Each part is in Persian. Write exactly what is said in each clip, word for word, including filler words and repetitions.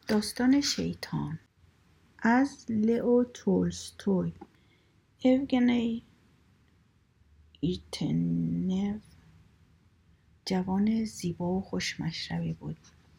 داستان شیطان از لئو تولستوی. اوگنی ایرتنف جوان زیبا و خوشمشربی بود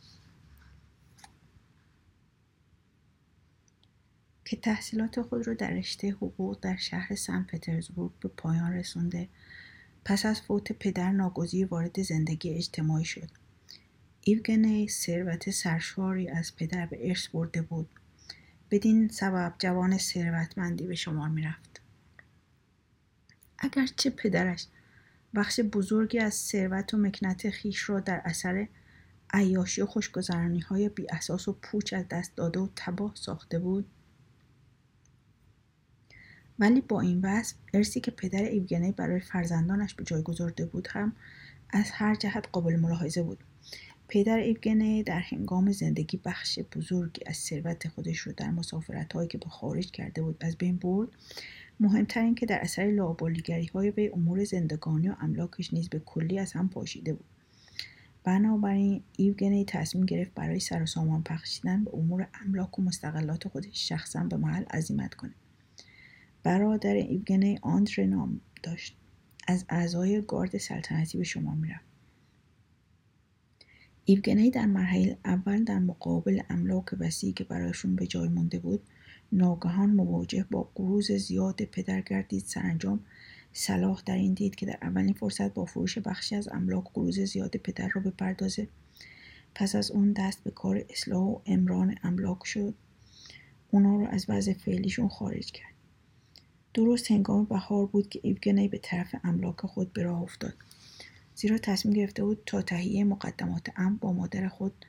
که تحصیلات خود را در رشته حقوق در شهر سن پترزبورگ به پایان رسانده. پس از فوت پدر ناگزیر وارد زندگی اجتماعی شد. ایوگنی ثروت سرشاری از پدر به ارث برده بود. بدین سبب جوان ثروتمندی به شمار می رفت. اگرچه پدرش بخش بزرگی از ثروت و مکنت خیش را در اثر عیاشی و خوشگذرانی‌های بی اساس و پوچ از دست داده و تباه ساخته بود، ولی با این وصف ارثی که پدر ایوگنی برای فرزندانش به جای گذارده بود هم از هر جهت قابل ملاحظه بود. پدر ایوگنی در هنگام زندگی بخش بزرگی از ثروت خودش رو در مسافرت‌هایی که به خارج کرده بود از بین برد. مهمتر این که در اثر لاابالی‌گری‌های به امور زندگانی و املاکش نیز به کلی از هم پاشیده بود. بنابراین ایوگنی تصمیم گرفت برای سر و سامان بخشیدن به امور املاک و مستقلات خودش شخصاً به محل عزیمت کنه. برادر ایوگنی آندره نام داشت. از اعضای گارد سلطنتی به شمار می‌رفت. ایوگنی در مرحله اول در مقابل املاک وسیعی که برایشون به جای مانده بود، ناگهان مواجه با قروض زیاد پدر گردید. سرانجام صلاح در این دید که در اولین فرصت با فروش بخشی از املاک قروض زیاد پدر را بپردازه. پس از اون دست به کار اصلاح و امران املاک شد. اونا رو از وضع فعلیشون خارج کرد. درست هنگام بهار بود که ایوگنی به طرف املاک خود به راه افتاد، زیرا تصمیم گرفته بود تا تهیه مقدمات امر با مادر خود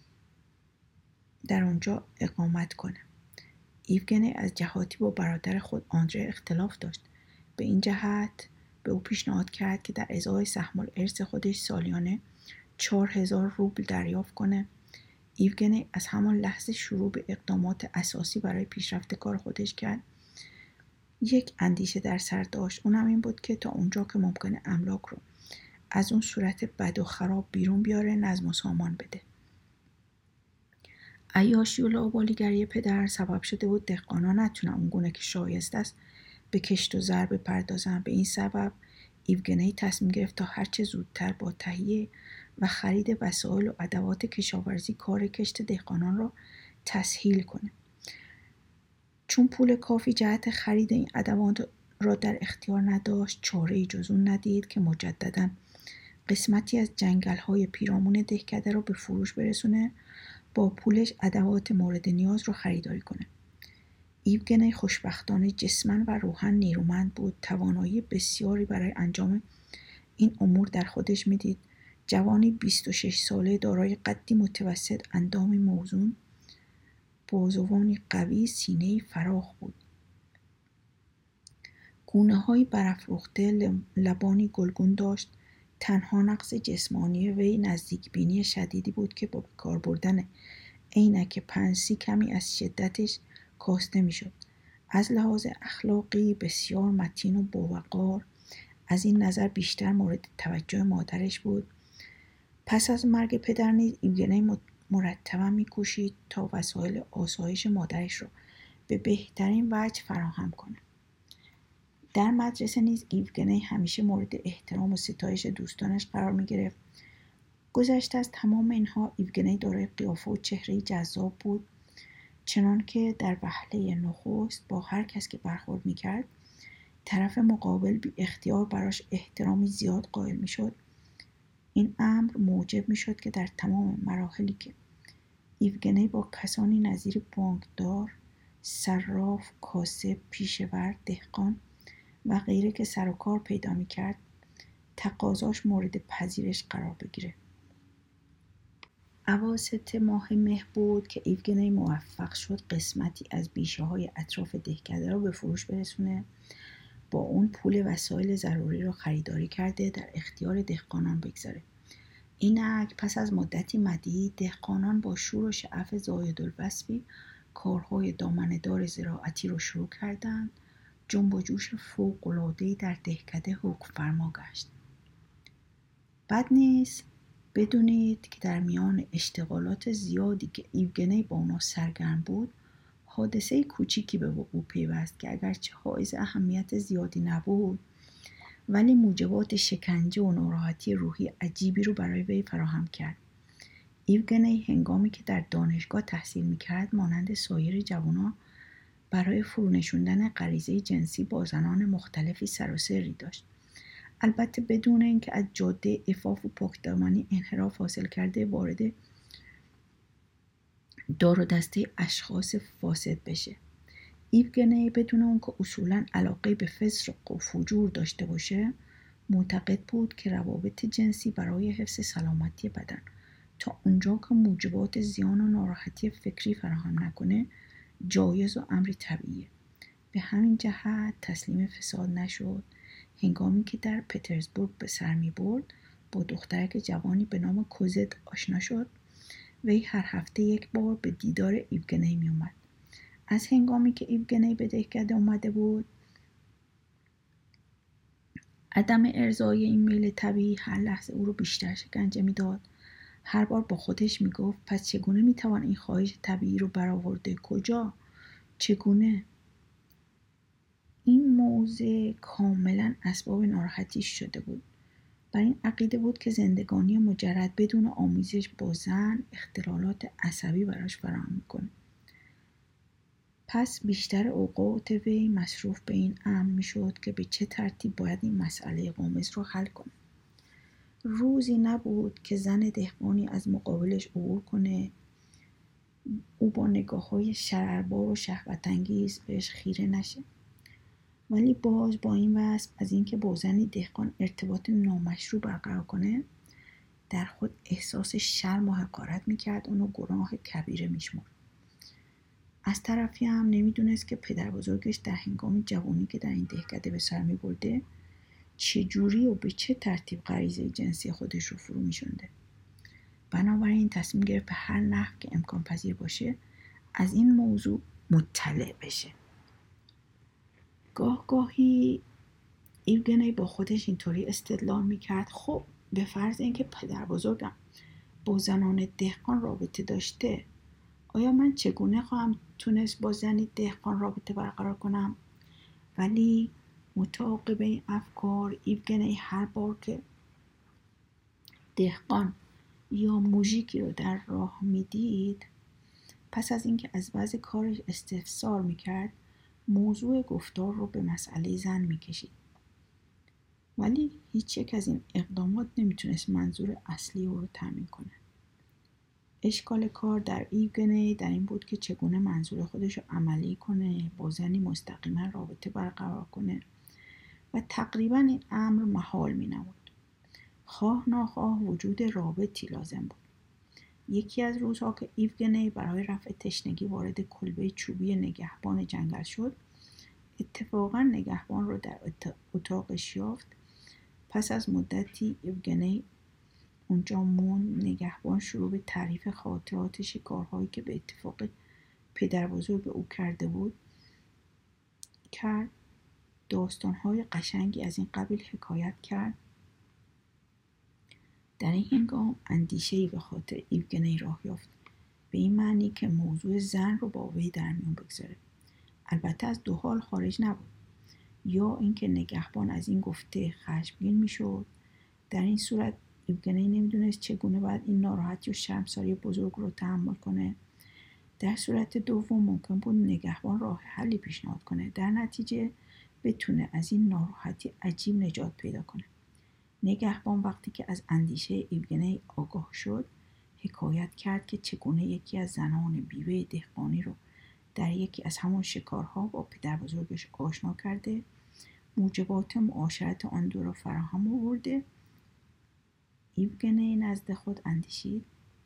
در آنجا اقامت کنه. ایوگنی از جهاتی با برادر خود آندره اختلاف داشت. به این جهت به او پیشنهاد کرد که در ازای سهم الارث خودش سالیانه چهار هزار روبل دریافت کنه. ایوگنی از همان لحظه شروع به اقدامات اساسی برای پیشرفت کار خودش کرد. یک اندیشه در سر داشت، اونم این بود که تا اونجا که ممکنه املاک رو از اون صورت بد و خراب بیرون بیاره، نظم و سامان بده. عیاشی و لاابالیگری پدر سبب شده بود دهقانان نتونن اونگونه که شایست است به کشت و زر بپردازن. به این سبب ایوگنی تصمیم گرفت تا هرچه زودتر با تهیه و خرید وسایل و ادوات کشاورزی کار کشت دهقانان را تسهیل کنه. چون پول کافی جهت خرید این ادوات را در اختیار نداشت، چاره‌ای جز اون ندید که مجدداً قسمتی از جنگل‌های پیرامون دهکده را به فروش برسونه، با پولش ادوات مورد نیاز را خریداری کنه. ایوگنی خوشبختانه جسماً و روحاً نیرومند بود. توانایی بسیاری برای انجام این امور در خودش میدید. جوانی بیست و شش ساله دارای قدی متوسط، اندامی موزون، بازوانی قوی، سینه‌ای فراخ بود. گونه‌های برافروخته، لبانی گلگون داشت. تنها نقص جسمانی وی نزدیک بینی شدیدی بود که با کار بردن عینک پنسی کمی از شدتش کاسته میشد. از لحاظ اخلاقی بسیار متین و باوقار، از این نظر بیشتر مورد توجه مادرش بود. پس از مرگ پدر نیز ایوگنی مرتبا می‌کوشید تا وسایل آسایش مادرش را به بهترین وجه فراهم کنه. در مدرسه نیز ایوگنی همیشه مورد احترام و ستایش دوستانش قرار می‌گرفت. گذشته از تمام اینها، ایوگنی دارای قیافه و چهره‌ای جذاب بود، چنان که در وهله نخست با هر کس که برخورد می‌کرد، طرف مقابل بی اختیار براش احترامی زیاد قائل می‌شد. این امر موجب می‌شد که در تمام مراحلی که ایوگنی با کسانی نظیر بانکدار، صراف، کاسب، پیشه‌ور، دهقان و غیره که سر و کار پیدا می‌کرد، تقاضاش مورد پذیرش قرار بگیره. اواسط ماه مه بود که ایوگنی موفق شد قسمتی از بیشه‌های اطراف دهکده را به فروش برسونه. با اون پول وسایل ضروری را خریداری کرده در اختیار دهقانان بگذاره. اینک پس از مدتی مدید دهقانان با شور و شعف زایدالوصفی کارهای دامنه‌دار زراعتی را شروع کردند. جنب و جوش فوق‌العاده‌ای در دهکده حکم فرما گشت. بد نیست بدونید که در میان اشتغالات زیادی که ایوگنی با اونا سرگرم بود، حادثه کوچیکی به وقوع پیوست که اگرچه حائز اهمیت زیادی نبود، ولی موجبات شکنجه و ناراحتی روحی عجیبی رو برای وی فراهم کرد. ایوگنی هنگامی که در دانشگاه تحصیل میکرد مانند سایر جوانان برای فرونشوندن غریزه جنسی با زنان مختلفی سر و سری داشت. البته بدون اینکه از جاده عفاف و پاکدامنی انحراف حاصل کرده وارد دار و دسته اشخاص فاسد بشه. ایوگنی بدون اونکه اصولاً علاقه به فسق و فجور داشته باشه معتقد بود که روابط جنسی برای حفظ سلامتی بدن تا اونجا که موجبات زیان و ناراحتی فکری فراهم نکنه جایز و امری طبیعیه. به همین جهت تسلیم فساد نشد. هنگامی که در پترزبورگ به سر می برد با دخترک جوانی به نام کوزت آشنا شد. وی هر هفته یک بار به دیدار ایوگنی می اومد. از هنگامی که ایوگنی به دهکده اومده بود عدم ارضای این میل طبیعی هر لحظه او رو بیشتر شکنجه میداد. هر بار با خودش میگفت پس چگونه میتوان این خواهش طبیعی رو برآورده؟ کجا؟ چگونه؟ این موضوع کاملا اسباب ناراحتیش شده بود. بر این عقیده بود که زندگانی مجرد بدون آمیزش با زن اختلالات عصبی براش فراهم میکنه. پس بیشتر اوقات وی مصروف به این امر میشد که به چه ترتیب باید این مسئله غامض رو حل کنه. روزی نبود که زن دهقانی از مقابلش عبور کنه او با نگاه‌های شرربار و شهوت‌انگیز بهش خیره نشه. ولی باز با این وصف از اینکه با زنی دهقان ارتباط نامشروع برقرار کنه در خود احساس شرم و حقارت میکرد، اونو گناه کبیره میشمرد. از طرفی هم نمیدونست که پدر بزرگش در هنگام جوانی که در این دهکده به سر میبرده چجوری و به چه ترتیب غریزه جنسی خودش رو فرو میشونده. بنابراین تصمیم گرفت به هر نحو که امکان پذیر باشه از این موضوع مطلع بشه. گاه گاهی ایوگنی با خودش اینطوری استدلال میکرد خب به فرض اینکه پدر بزرگم با زنان دهقان رابطه داشته، آیا من چگونه خواهم تونست با زنی دهقان رابطه برقرار کنم؟ ولی متعاقب این افکار ایوگنی هر بار که دهقان یا موژیکی رو در راه میدید پس از اینکه از وضع کارش استفسار میکرد موضوع گفتار رو به مسئله زن میکشید. ولی هیچ یک از این اقدامات نمیتونست منظور اصلی او رو تامین کنه. اشکال کار در ایوگنی در این بود که چگونه منظور خودش رو عملی کنه، با زنی مستقیما رابطه برقرار کنه و تقریبا این امر محال می نمود. خواه ناخواه وجود رابطی لازم بود. یکی از روزها که ایوگنی برای رفع تشنگی وارد کلبه چوبی نگهبان جنگل شد اتفاقا نگهبان رو در اتاقش یافت. پس از مدتی ایوگنی اونجا موند. نگهبان شروع به تعریف خاطرات شکارهایی که به اتفاق پدر بزرگ او کرده بود کرد. داستانهای قشنگی از این قبیل حکایت کرد. در این هنگام اندیشه‌ای به خاطر ایوگنی راه یافت، به این معنی که موضوع زن رو با وی در میون بگذاره. البته از دو حال خارج نبود، یا اینکه نگهبان از این گفته خشمگین میشد. در این صورت ایوگنی نمیدونست چگونه باید این ناراحتی و شرمساری بزرگ رو تحمل کنه. در صورت دوم ممکن بود نگهبان راه حلی پیشنهاد کنه، در نتیجه بتونه از این ناراحتی عجیب نجات پیدا کنه. نگهبان وقتی که از اندیشه ایوگنی آگاه شد حکایت کرد که چگونه یکی از زنان بیوه دهقانی رو در یکی از همون شکارها با پدر بزرگش آشنا کرده، موجبات معاشرت آن دو رو فراهم آورده. ایوگنی نزد خود اندیشید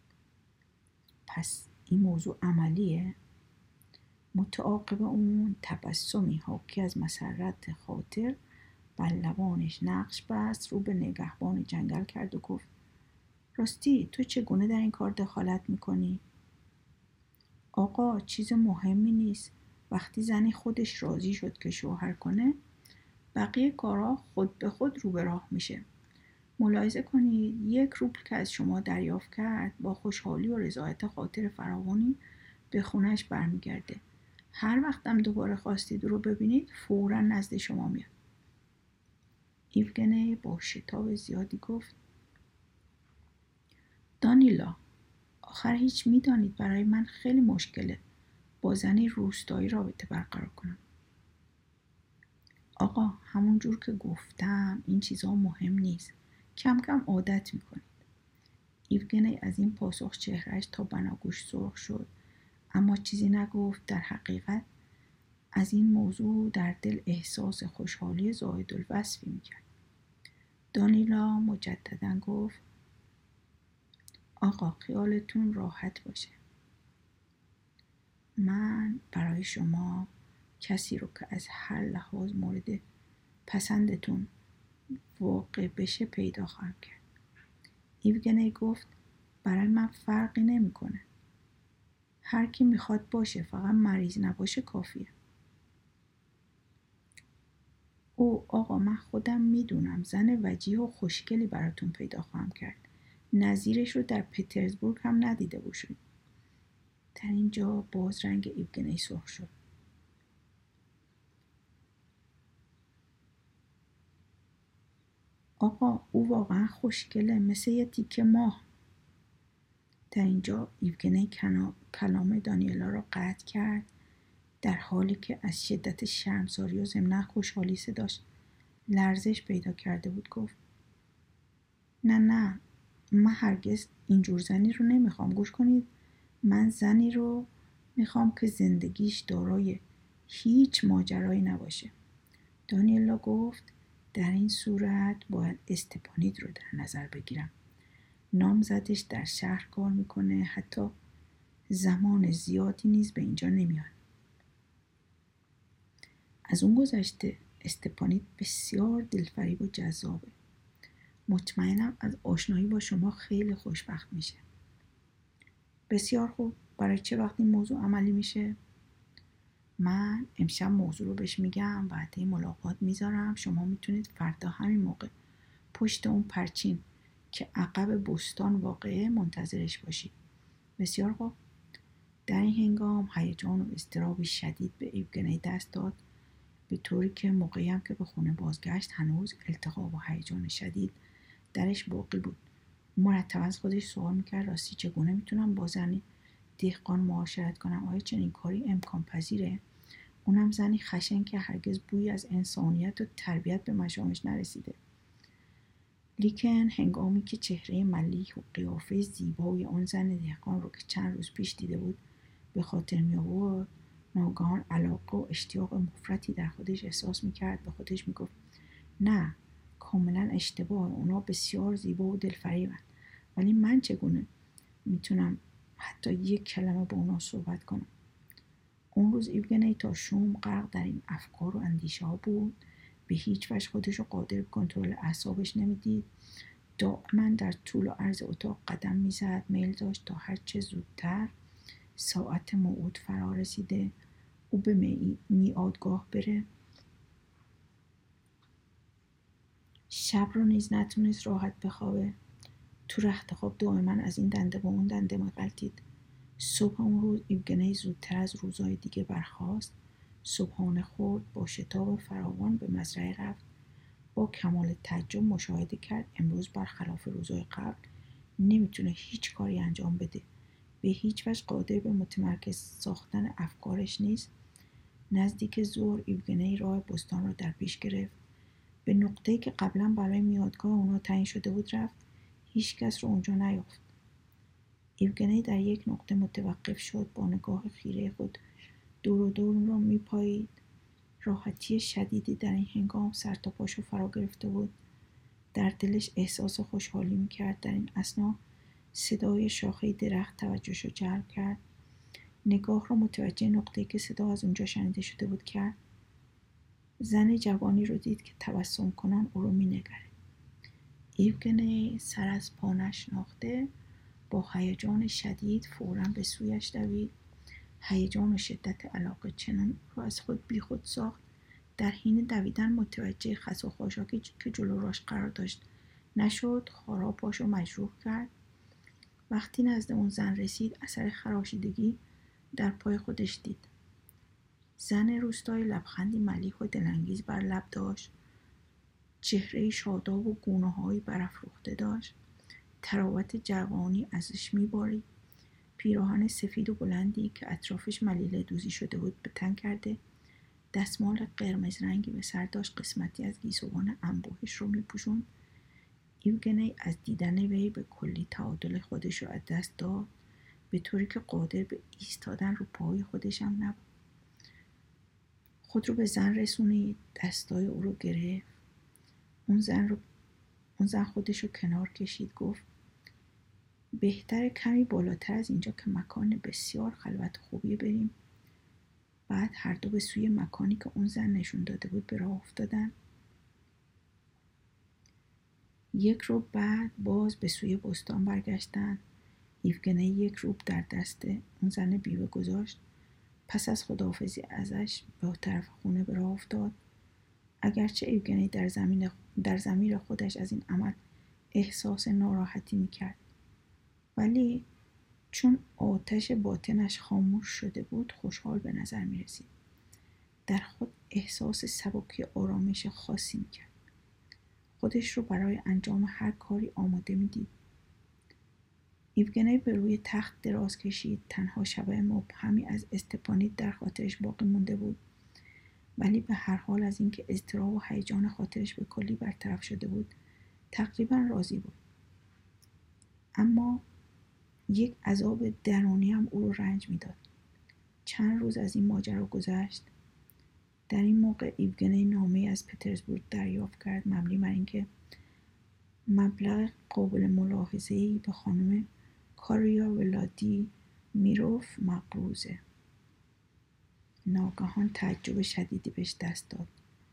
پس این موضوع عملیه. متعاقب اون تبسمی حاکی از مسرت خاطر بر لبانش نقش بست، رو به نگهبان جنگل کرد و گفت راستی تو چگونه در این کار دخالت میکنی؟ آقا چیز مهمی نیست. وقتی زنی خودش راضی شد که شوهر کنه بقیه کارها خود به خود رو به راه میشه. ملاحظه کنید یک روبل که از شما دریافت کرد با خوشحالی و رضایت خاطر فراوانی به خونش برمیگرده. هر وقتم دوباره خواستید رو ببینید فوراً نزد شما میاد. ایوگنی با شتاب زیادی گفت دانیلا، آخر هیچ میدانید برای من خیلی مشکله با زنی روستایی رابطه برقرار کنم. آقا همون جور که گفتم این چیزا مهم نیست. کم کم عادت میکنید. ایوگنی از این پاسخ چهرهش تا بناگوش سرخ شد، اما چیزی نگفت. در حقیقت از این موضوع در دل احساس خوشحالی زائدالوصفی میکرد. دانیلا مجددا گفت آقا خیالتون راحت باشه. من برای شما کسی رو که از هر لحاظ مورد پسندتون واقع بشه پیدا خواهم کرد. ایوگنی گفت برای من فرقی نمیکنه. هر کی میخواد باشه، فقط مریض نباشه کافیه. او آقا من خودم میدونم زن وجیه و خوشگلی براتون پیدا خواهم کرد. نظیرش رو در پترزبورگ هم ندیده باشید. در اینجا باز رنگ ایوگنی سرخ شد. آقا او واقعا خوشگله، مثل یه تیکه ماه. در اینجا ایوگنی کلام دانیلا را قطع کرد، در حالی که از شدت شرمساری و ضمناً خوشحالی صداش لرزش پیدا کرده بود. گفت نه نه من هرگز اینجور زنی رو نمیخوام. گوش کنید، من زنی رو میخوام که زندگیش دارای هیچ ماجرایی نباشه. دانیلا گفت در این صورت باید استپانید رو در نظر بگیرم. نامزدش در شهر کار میکنه، حتی زمان زیادی نیز به اینجا نمیاد. از اون گذشته استپانید بسیار دلفریب و جذابه. مطمئنم از آشنایی با شما خیلی خوشبخت میشه. بسیار خوب، برای چه وقت این موضوع عملی میشه؟ من امشب موضوع رو بهش میگم، بعد ملاقات میذارم. شما میتونید فردا همین موقع پشت اون پرچین که عقب بستان واقعه منتظرش باشید. بسیار خوب. در این هنگام هیجان و اضطرابی شدید به ایوگنی دست داد، به طوری که موقعی هم که به خونه بازگشت هنوز التهاب و هیجان شدید درش باقی بود. مرتب از خودش سوال میکرد راستی چگونه میتونم با زنی دهقان معاشرت کنم؟ آیا چنین کاری امکان پذیره؟ اونم زنی خشن که هرگز بویی از انسانیت و تربیت به مشامش نرسیده. لیکن هنگامی که چهره ملیح و قیافه زیبای آن زن دهقان رو که چند روز پیش دیده بود به خاطر می آورد، ناگهان علاقه و اشتیاق مفرطی در خودش احساس میکرد. به خودش میگفت نه، کاملا اشتباه، اونا بسیار زیبا و دلفریبن، ولی من چگونه میتونم حتی یک کلمه با اونا صحبت کنم؟ اون روز ایوگنی تا شوم غرق در این افکار و اندیشه ها بود. به هیچ وجه خودش رو قادر به کنترل اعصابش نمیدید. دائما در طول و عرض اتاق قدم میزد. میل داشت تا هرچه زودتر ساعت موعود فرا رسیده او به میادگاه بره. شب رو نیز نتونست راحت بخوابه. تو رخت خواب دائما از این دنده با اون دنده می‌غلتید. صبح اون روز ایوگنی زودتر از روزهای دیگه برخاست. صبحانه خورد، با شتاب فراوان به مزرعه رفت. با کمال تعجب مشاهده کرد امروز برخلاف روزهای قبل نمیتونه هیچ کاری انجام بده. به هیچ وجه قادر به متمرکز ساختن افکارش نیست. نزدیک ظهر ایوگنی راه بستان را در پیش گرفت. به نقطه‌ای که قبلا برای میادگاه اونا تعیین شده بود رفت. هیچ کس رو اونجا نیافت. ایوگنی در یک نقطه متوقف شد. با نگاه خیره خود دور و دور را میپایید. راحتی شدیدی در این هنگام سر تا پاشو فرا گرفته بود. در دلش احساس خوشحالی میکرد. در این اثنا صدای شاخه درخت توجهشو جلب کرد. نگاه را متوجه نقطه‌ای که صدا از اونجا شنیده شده بود کرد. زن جوانی رو دید که تبسم کنان او رو مینگره. ایوگنی سر از پا نشناخته با هیجان شدید فوراً به سویش دوید. هیجان و شدت علاقه چنان رو از خود بی خود ساخت در حین دویدن متوجه خس و خاشاکی که جلو راش قرار داشت نشد، خارا پاشو مجروح کرد. وقتی نزد اون زن رسید اثر خراشیدگی در پای خودش دید. زن روستایی لبخندی ملیح و دلانگیز بر لب داشت. چهره شاداب و گونه‌هایی برافروخته داشت. تراوت جوانی ازش می‌بارید. پیراهن سفید و بلندی که اطرافش ملیله دوزی شده بود به تن کرده، دستمال قرمز رنگی به سر داشت، قسمتی از گیسوان انبوهش رو می‌پوشوند. ایوگنی از دیدن وی به کلی تعادل خودش رو از دست داد، به طوری که قادر به ایستادن رو پای خودش هم نبود. خود رو به زن رسونید، دستای او رو گرفت. اون زن رو اون زن خودش رو کنار کشید، گفت بهتره کمی بالاتر از اینجا که مکان بسیار خلوت خوبی بریم. بعد هر دو به سوی مکانی که اون زن نشون داده بود به راه افتادن. یک رو بعد باز به سوی بستان برگشتن. ایوگنی یک روب در دست اون زن بیوه گذاشت. پس از خداحافظی ازش به طرف خونه به راه افتاد. اگرچه ایوگنی در زمین در ضمیر خودش از این عمل احساس ناراحتی میکرد، ولی چون آتش باطنش خاموش شده بود خوشحال به نظر میرسید. در خود احساس سبکی آرامش خاصی میکرد. خودش رو برای انجام هر کاری آماده میدید. ایوگنی به روی تخت دراز کشید. تنها شبح مبهمی از استپانید در خاطرش باقی مونده بود، ولی به هر حال از اینکه اضطراب و هیجان خاطرش به کلی برطرف شده بود تقریبا راضی بود. اما یک عذاب درونی هم او رو رنج میداد. چند روز از این ماجرا گذشت. در این موقع ایوگنی نامه‌ای از پترزبورگ دریافت کرد مبنی بر اینکه مبلغ قابل ملاحظه‌ای به خانم کاریا ولادی میروف مقروضه. ناگهان تعجب شدیدی بهش دست داد،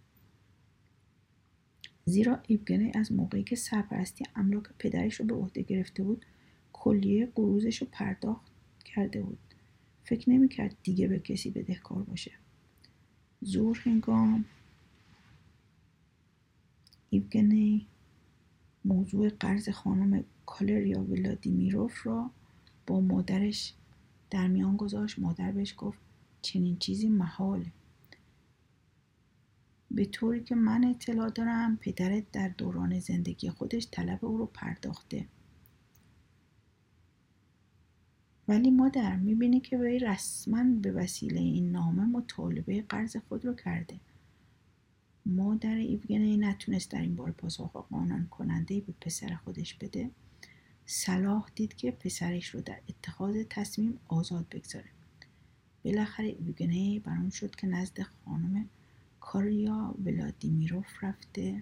زیرا ایوگنی از موقعی که سرپرستی املاک پدرش رو به عهده گرفته بود کلیه قروضش رو پرداخت کرده بود. فکر نمی‌کرد دیگه به کسی بدهکار باشه. ظهر هنگام ایوگنی موضوع قرض خانم کالریا ولادیمیروف را با مادرش در میان گذاشت. مادر بهش گفت چنین چیزی محاله. به طوری که من اطلاع دارم پدرت در دوران زندگی خودش طلب او رو پرداخته. ولی مادر میبینی که وی رسما به وسیله این نامه مطالبه قرض خود رو کرده. مادر ایوگنی نتونست در این باره پاسخ قانع کننده‌ای به پسر خودش بده. صلاح دید که پسرش رو در اتخاذ تصمیم آزاد بگذاره. بالاخره ایوگنی بران شد که نزد خانم کاریا ولادیمیروف رفته.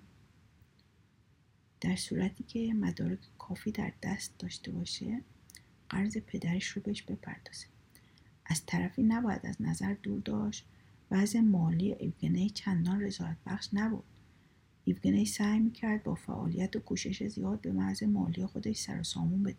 در صورتی که مدارک کافی در دست داشته باشه قرض پدرش رو بهش بپردازه. از طرفی نباید از نظر دور داشت وضع مالی ایوگنی چندان رضایت بخش نبود. ایوگنی سعی میکرد با فعالیت و کوشش زیاد به وضع مالی خودش سر و سامون بده.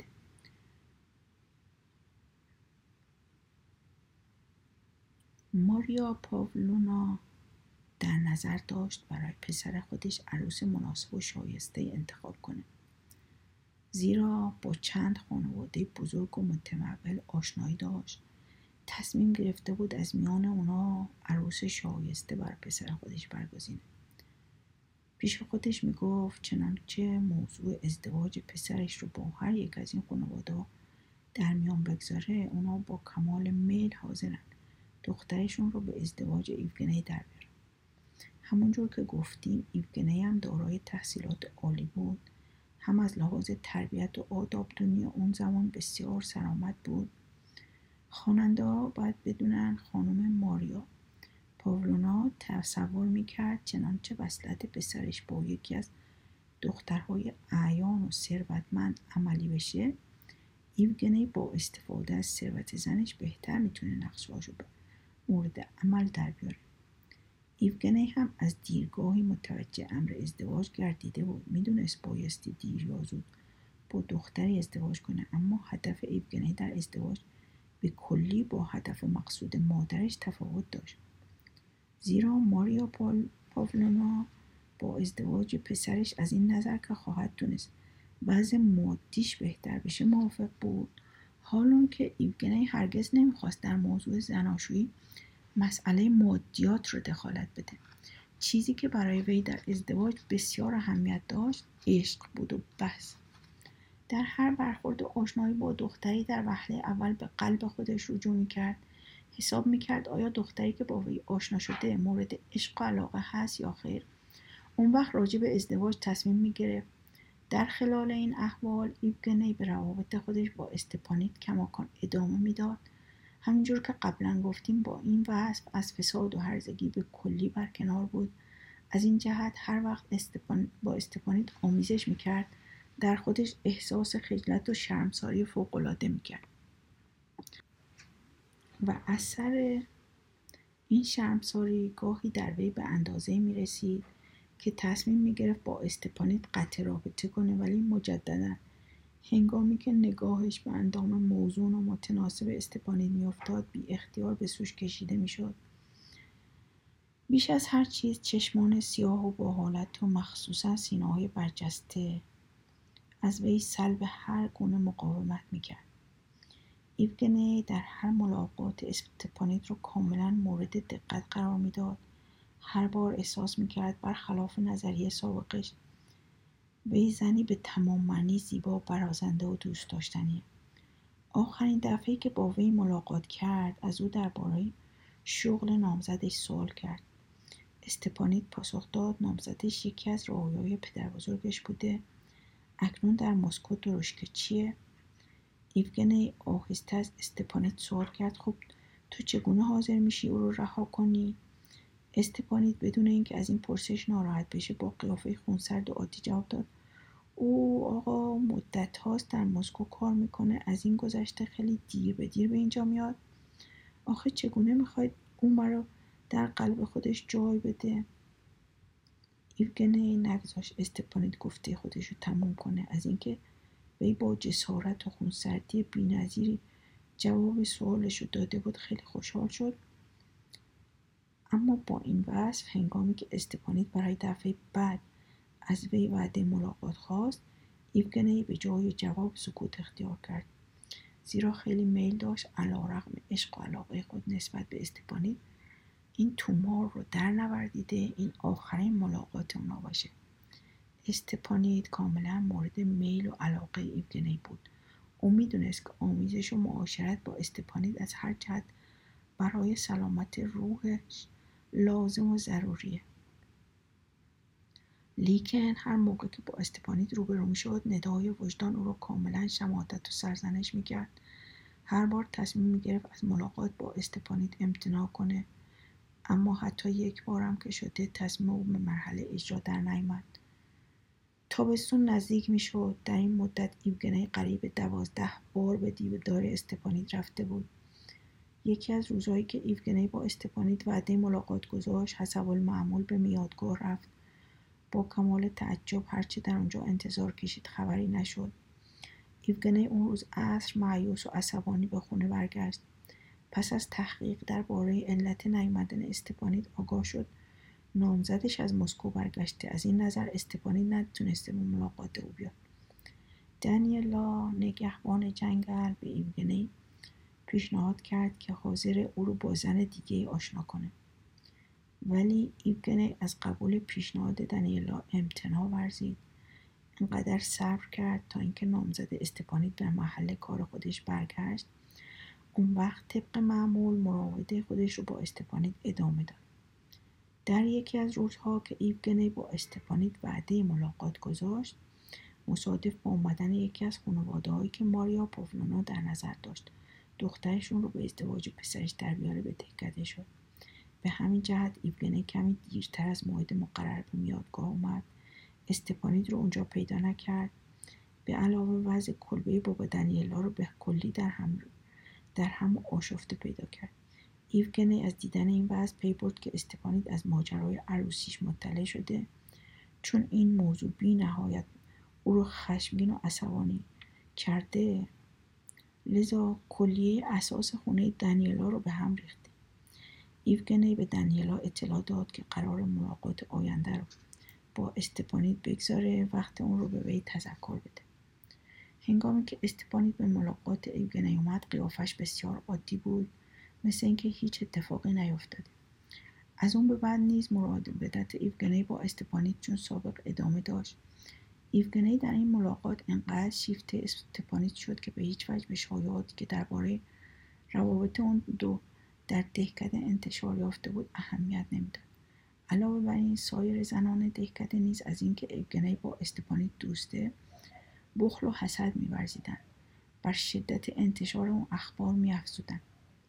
ماریا پاولونا در نظر داشت برای پسر خودش عروس مناسب و شایسته انتخاب کنه، زیرا با چند خانواده بزرگ و متمول آشنایی داشت. تصمیم گرفته بود از میان اونا عروس شایسته برای پسر خودش برگزینه. پیش خودش میگفت چنانچه موضوع ازدواج پسرش رو با هر یک از این خانواده در میان بگذاره اونا با کمال میل حاضرن دخترشون رو به ازدواج ایوگنی در بیارن. همونجور که گفتیم ایوگنی هم دارای تحصیلات عالی بود، هم از لحاظ تربیت و آداب دونی اون زمان بسیار سرآمد بود. خواننده ها باید بدونن خانم ماریا پاولونا تصور میکرد چنانچه وصلت پسرش با یکی از دخترهای اعیان و ثروتمند عملی بشه، ایوگنی با استفاده از ثروت زنش بهتر میتونه نقشه‌هاشو به مورد عمل در بیاره. ایوگنی هم از دیرگاهی متوجه امر ازدواج گردیده بود. میدونست بایستی دیر یا زود با دختری ازدواج کنه، اما هدف ایوگنی در ازدواج به کلی با هدف و مقصود مادرش تفاوت داشت. زیرا ماریا پاولونا با ازدواج پسرش از این نظر که خواهد تونست وضع مادیش بهتر بشه موافق بود، حالون که ایوگنی هرگز نمیخواست در موضوع زناشویی مسئله مادیات رو دخالت بده. چیزی که برای وی در ازدواج بسیار اهمیت داشت عشق بود و بس. در هر برخورد و آشنایی با دختری در وهله اول به قلب خودش رجوع میکرد. حساب میکرد آیا دختری که با وی آشنا شده مورد عشق و علاقه هست یا خیر. اون وقت راجع به ازدواج تصمیم میگرفت. در خلال این احوال ایوگنی به روابط خودش با استپانیت کماکان ادامه میداد. همینجور که قبلا گفتیم با این وصف از فساد و هرزگی به کلی برکنار بود. از این جهت هر وقت استپان با استپانیت آمیزش میکرد در خودش احساس خجلت و شرمساری فوق‌العاده میکرد و اثر این شرمساری گاهی در وی به اندازه میرسید که تصمیم میگرفت با استپانیت قطع رابطه کنه، ولی مجددا هنگامی که نگاهش به اندام موزون و متناسب استپانیت میافتاد بی اختیار به سوش کشیده میشد. بیش از هر چیز چشمان سیاه و با حالت و مخصوصا سینه‌های برجسته از وی سلب هر گونه مقاومت میکرد. ایوگنی در هر ملاقات استپانیت رو کاملا مورد دقت قرار میداد. هر بار احساس میکرد برخلاف نظریه سابقش وی زنی به تمام معنی زیبا، برازنده و دوست داشتنیه. آخرین دفعه‌ای که با وی ملاقات کرد از او درباره شغل نامزدش سوال کرد. استپانیت پاسخ داد نامزدش یکی از رؤیای پدر بزرگش بوده. اکنون در مسکو درشکه چیه؟ ایوگنی آهسته از استپانیت سوال کرد خب تو چگونه حاضر میشی او رو رها کنی؟ استپانیت بدون اینکه از این پرسش ناراحت بشه با قیافه خونسرد و عادی جواب داد او آقا مدت هاست در مسکو کار میکنه، از این گذشته خیلی دیر به دیر به اینجا میاد. آخه چگونه میخواید اون مرا در قلب خودش جای بده؟ ایوگنی نگذاشت استپانیت گفته خودش رو تموم کنه. از اینکه وی با جسارت و خونسردی بی‌نظیری جواب سوالش رو داده بود خیلی خوشحال شد. اما با این وصف هنگامی که استپانیت برای دفعه بعد از وی وعده ملاقات خواست، ایوگنی به جای جواب سکوت اختیار کرد، زیرا خیلی میل داشت علیرغم عشق و علاقه خود نسبت به استپانیت این تومار رو در نوردیده این آخرین ملاقات اونا باشه. استپانیت کاملا مورد میل و علاقه ایوگنی بود. او میدونست که آمیزش و معاشرت با استپانیت از هر جهت برای سلامت روحش لازم و ضروریه. لیکن هر موقع که با استپانیت روبرو میشد ندای وجدان او رو کاملا شماتت و سرزنش میکرد. هر بار تصمیم میگرفت از ملاقات با استپانیت امتناع کنه، اما حتی یک بارم که شده تصمیم او به مرحله اجرا در نیامد. تابستون نزدیک میشد. در این مدت ایوگنی قریب دوازده بار به دیدار استپانیت رفته بود. یکی از روزهایی که ایوگنی با استپانیت وعده ملاقات گذاشت حسب المعمول به میادگاه رفت. با کمال تعجب هرچه در آنجا انتظار کشید خبری نشد. ایوگنی اون روز عصر مایوس و عصبانی به خونه برگشت. پس از تحقیق درباره علت نیامدن استپانیت آگاه شد نامزدش از مسکو برگشته. از این نظر استپانیت نتونسته به ملاقات او بیاد. دانیلا نگهبان جنگل به ایوگنی پیشنهاد کرد که حاضر او رو با زن دیگه آشنا کنه، ولی ایوگنی از قبول پیشنهاد دانیلا امتناع ورزید. اینقدر صبر کرد تا اینکه نامزد استپانیت به محل کار خودش برگشت. اون وقت طبق معمول مراوده خودش رو با استپانیت ادامه داد. در یکی از روزها که ایوگنی با استپانیت وعده ملاقات گذاشت مصادف با اومدن یکی از خانواده‌هایی که ماریا پاولونا در نظر داشت دخترشون رو به ازدواج پسرش در بیاره به دهکده شد. به همین جهت ایوگنی کمی دیرتر از موعد مقرر به میادگاه اومد. استپانیت رو اونجا پیدا نکرد. به علاوه وضع کلبه بابا دانیلا رو به کلی در هم در هم آشفته پیدا کرد. ایوگنی از دیدن این وضع پی برد که استپانیت از ماجرای عروسیش مطلع شده، چون این موضوع بی نهایت او رو خشمگین و عصبانی کرده، لذا کلیه اساس خونه دانیلا رو به هم ریخته. ایوگنی به دانیلا اطلاع داد که قرار ملاقات آینده رو با استپانید بگذاره، وقت اون رو به وی تذکر بده. هنگامی که استپانید به ملاقات ایوگنی اومد قیافش بسیار عادی بود، مثل اینکه هیچ اتفاقی نیفتاده. از اون به بعد نیز مراودت ایوگنی با استپانید چون سابق ادامه داشت. ایوگنی در این ملاقات انقدر شیفته استپانید شد که به هیچ وجه به شایعاتی که درباره روابط اون دو در دهکده انتشار یافته بود اهمیت نمیداد. علاوه بر این سایر زنان دهکده نیز از اینکه ایوگنی با استپانید دوسته بخل و حسد می‌ورزیدند، بر شدت انتشار اون اخبار می‌افزودند.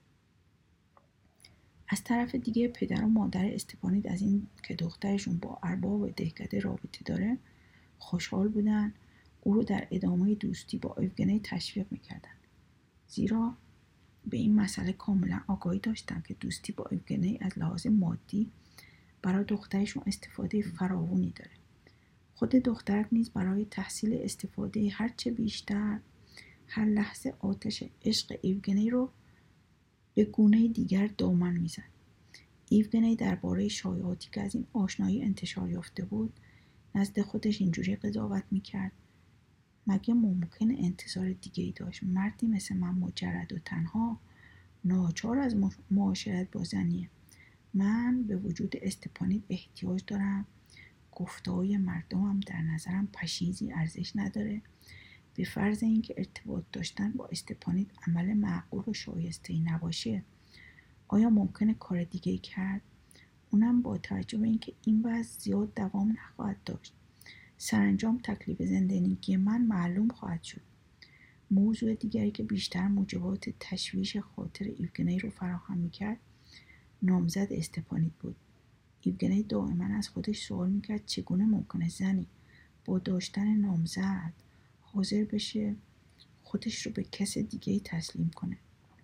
از طرف دیگه پدر و مادر استپانید از این که دخترشون با ارباب دهکده رابطه داره خوشحال بودن، او رو در ادامه دوستی با ایوگنی تشویق میکردن، زیرا به این مسئله کاملا آگاهی داشتن که دوستی با ایوگنی از لحاظ مادی برای دخترشون استفاده فراوانی داره. خود دختر نیز برای تحصیل استفاده هرچه بیشتر هر لحظه آتش عشق ایوگنی رو به گونه دیگر دامن میزد. ایوگنی درباره شایعاتی که از این آشنایی انتشار یافته بود نزد خودش اینجوری قضاوت میکرد: مگه ممکنه انتظار دیگه ای داشت؟ مردی مثل من مجرد و تنها ناچار از معاشرت با زنیه. من به وجود استپانید احتیاج دارم. گفته‌های مردمم در نظرم پشیزی ارزش نداره. به فرض اینکه ارتباط داشتن با استپانید عمل معقول و شایسته‌ای نباشه، آیا ممکنه کار دیگه‌ای کرد؟ اونم با توجه به اینکه این وضع زیاد دوام نخواهد داشت. سرانجام تکلیف زندگی من معلوم خواهد شد. موضوع دیگری که بیشتر موجبات تشویش خاطر ایوگنی رو فراهم میکرد نامزد استپانید بود. ایوگنی دائما از خودش سوال میکرد چگونه ممکنه زنی با داشتن نامزد حاضر بشه خودش رو به کس دیگه‌ای تسلیم کنه.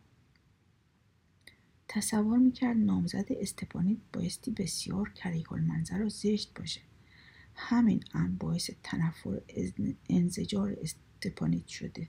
تصور میکرد نامزد استپانید بایستی بسیار کریه المنظر و زشت باشه. همین امر باعث تنفر انزجار استپانید شده.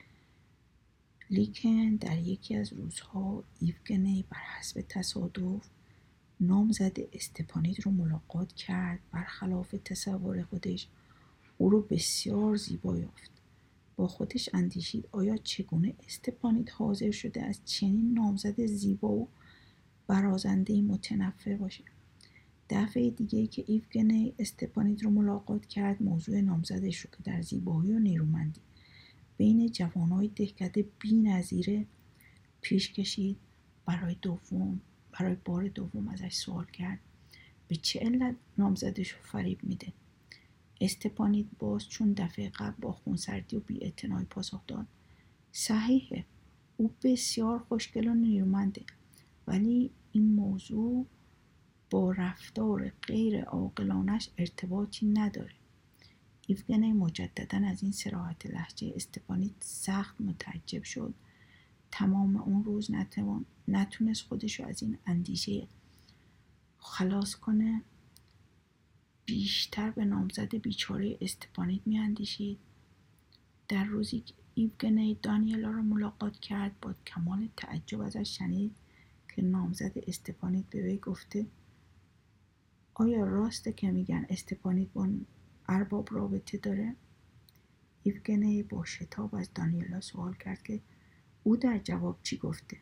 لیکن در یکی از روزها ایوگنی بر حسب تصادف نامزد استپانید رو ملاقات کرد. برخلاف تصور خودش او رو بسیار زیبا یافت. با خودش اندیشید آیا چگونه استپانید حاضر شده از چنین نامزد زیبا و برازنده‌ای متنفر باشه. دفعه دیگه‌ای که ایوگنی استپانید رو ملاقات کرد موضوع نامزدش رو که در زیبایی و نیرومندی بین جوانای دهکده بی‌نظیره پیش کشید. برای دوم برای بار دوم ازش سوال کرد به چه علت نامزدش رو فریب میده. استپانید باز چون دفعه قبل با خونسردی و بی‌اعتنایی پاسخ داد: صحیحه، او بسیار خوشگل و نیرومنده، ولی این موضوع با رفتار غیر عاقلانش ارتباطی نداره. ایوگنی مجددا از این صراحت لهجه استپانید سخت متعجب شد. تمام اون روز نتوان نتونست خودشو از این اندیشه خلاص کنه. بیشتر به نامزد بیچاره استپانید می اندیشید. در روزی که ایوگنی دانیلا رو ملاقات کرد با کمال تعجب ازش شنید که نامزد استپانید به وی گفته: آیا راسته که میگن استپانید با ارباب رابطه داره؟ ایوگنی با شتاب از دانیلا سوال کرد که او در جواب چی گفته.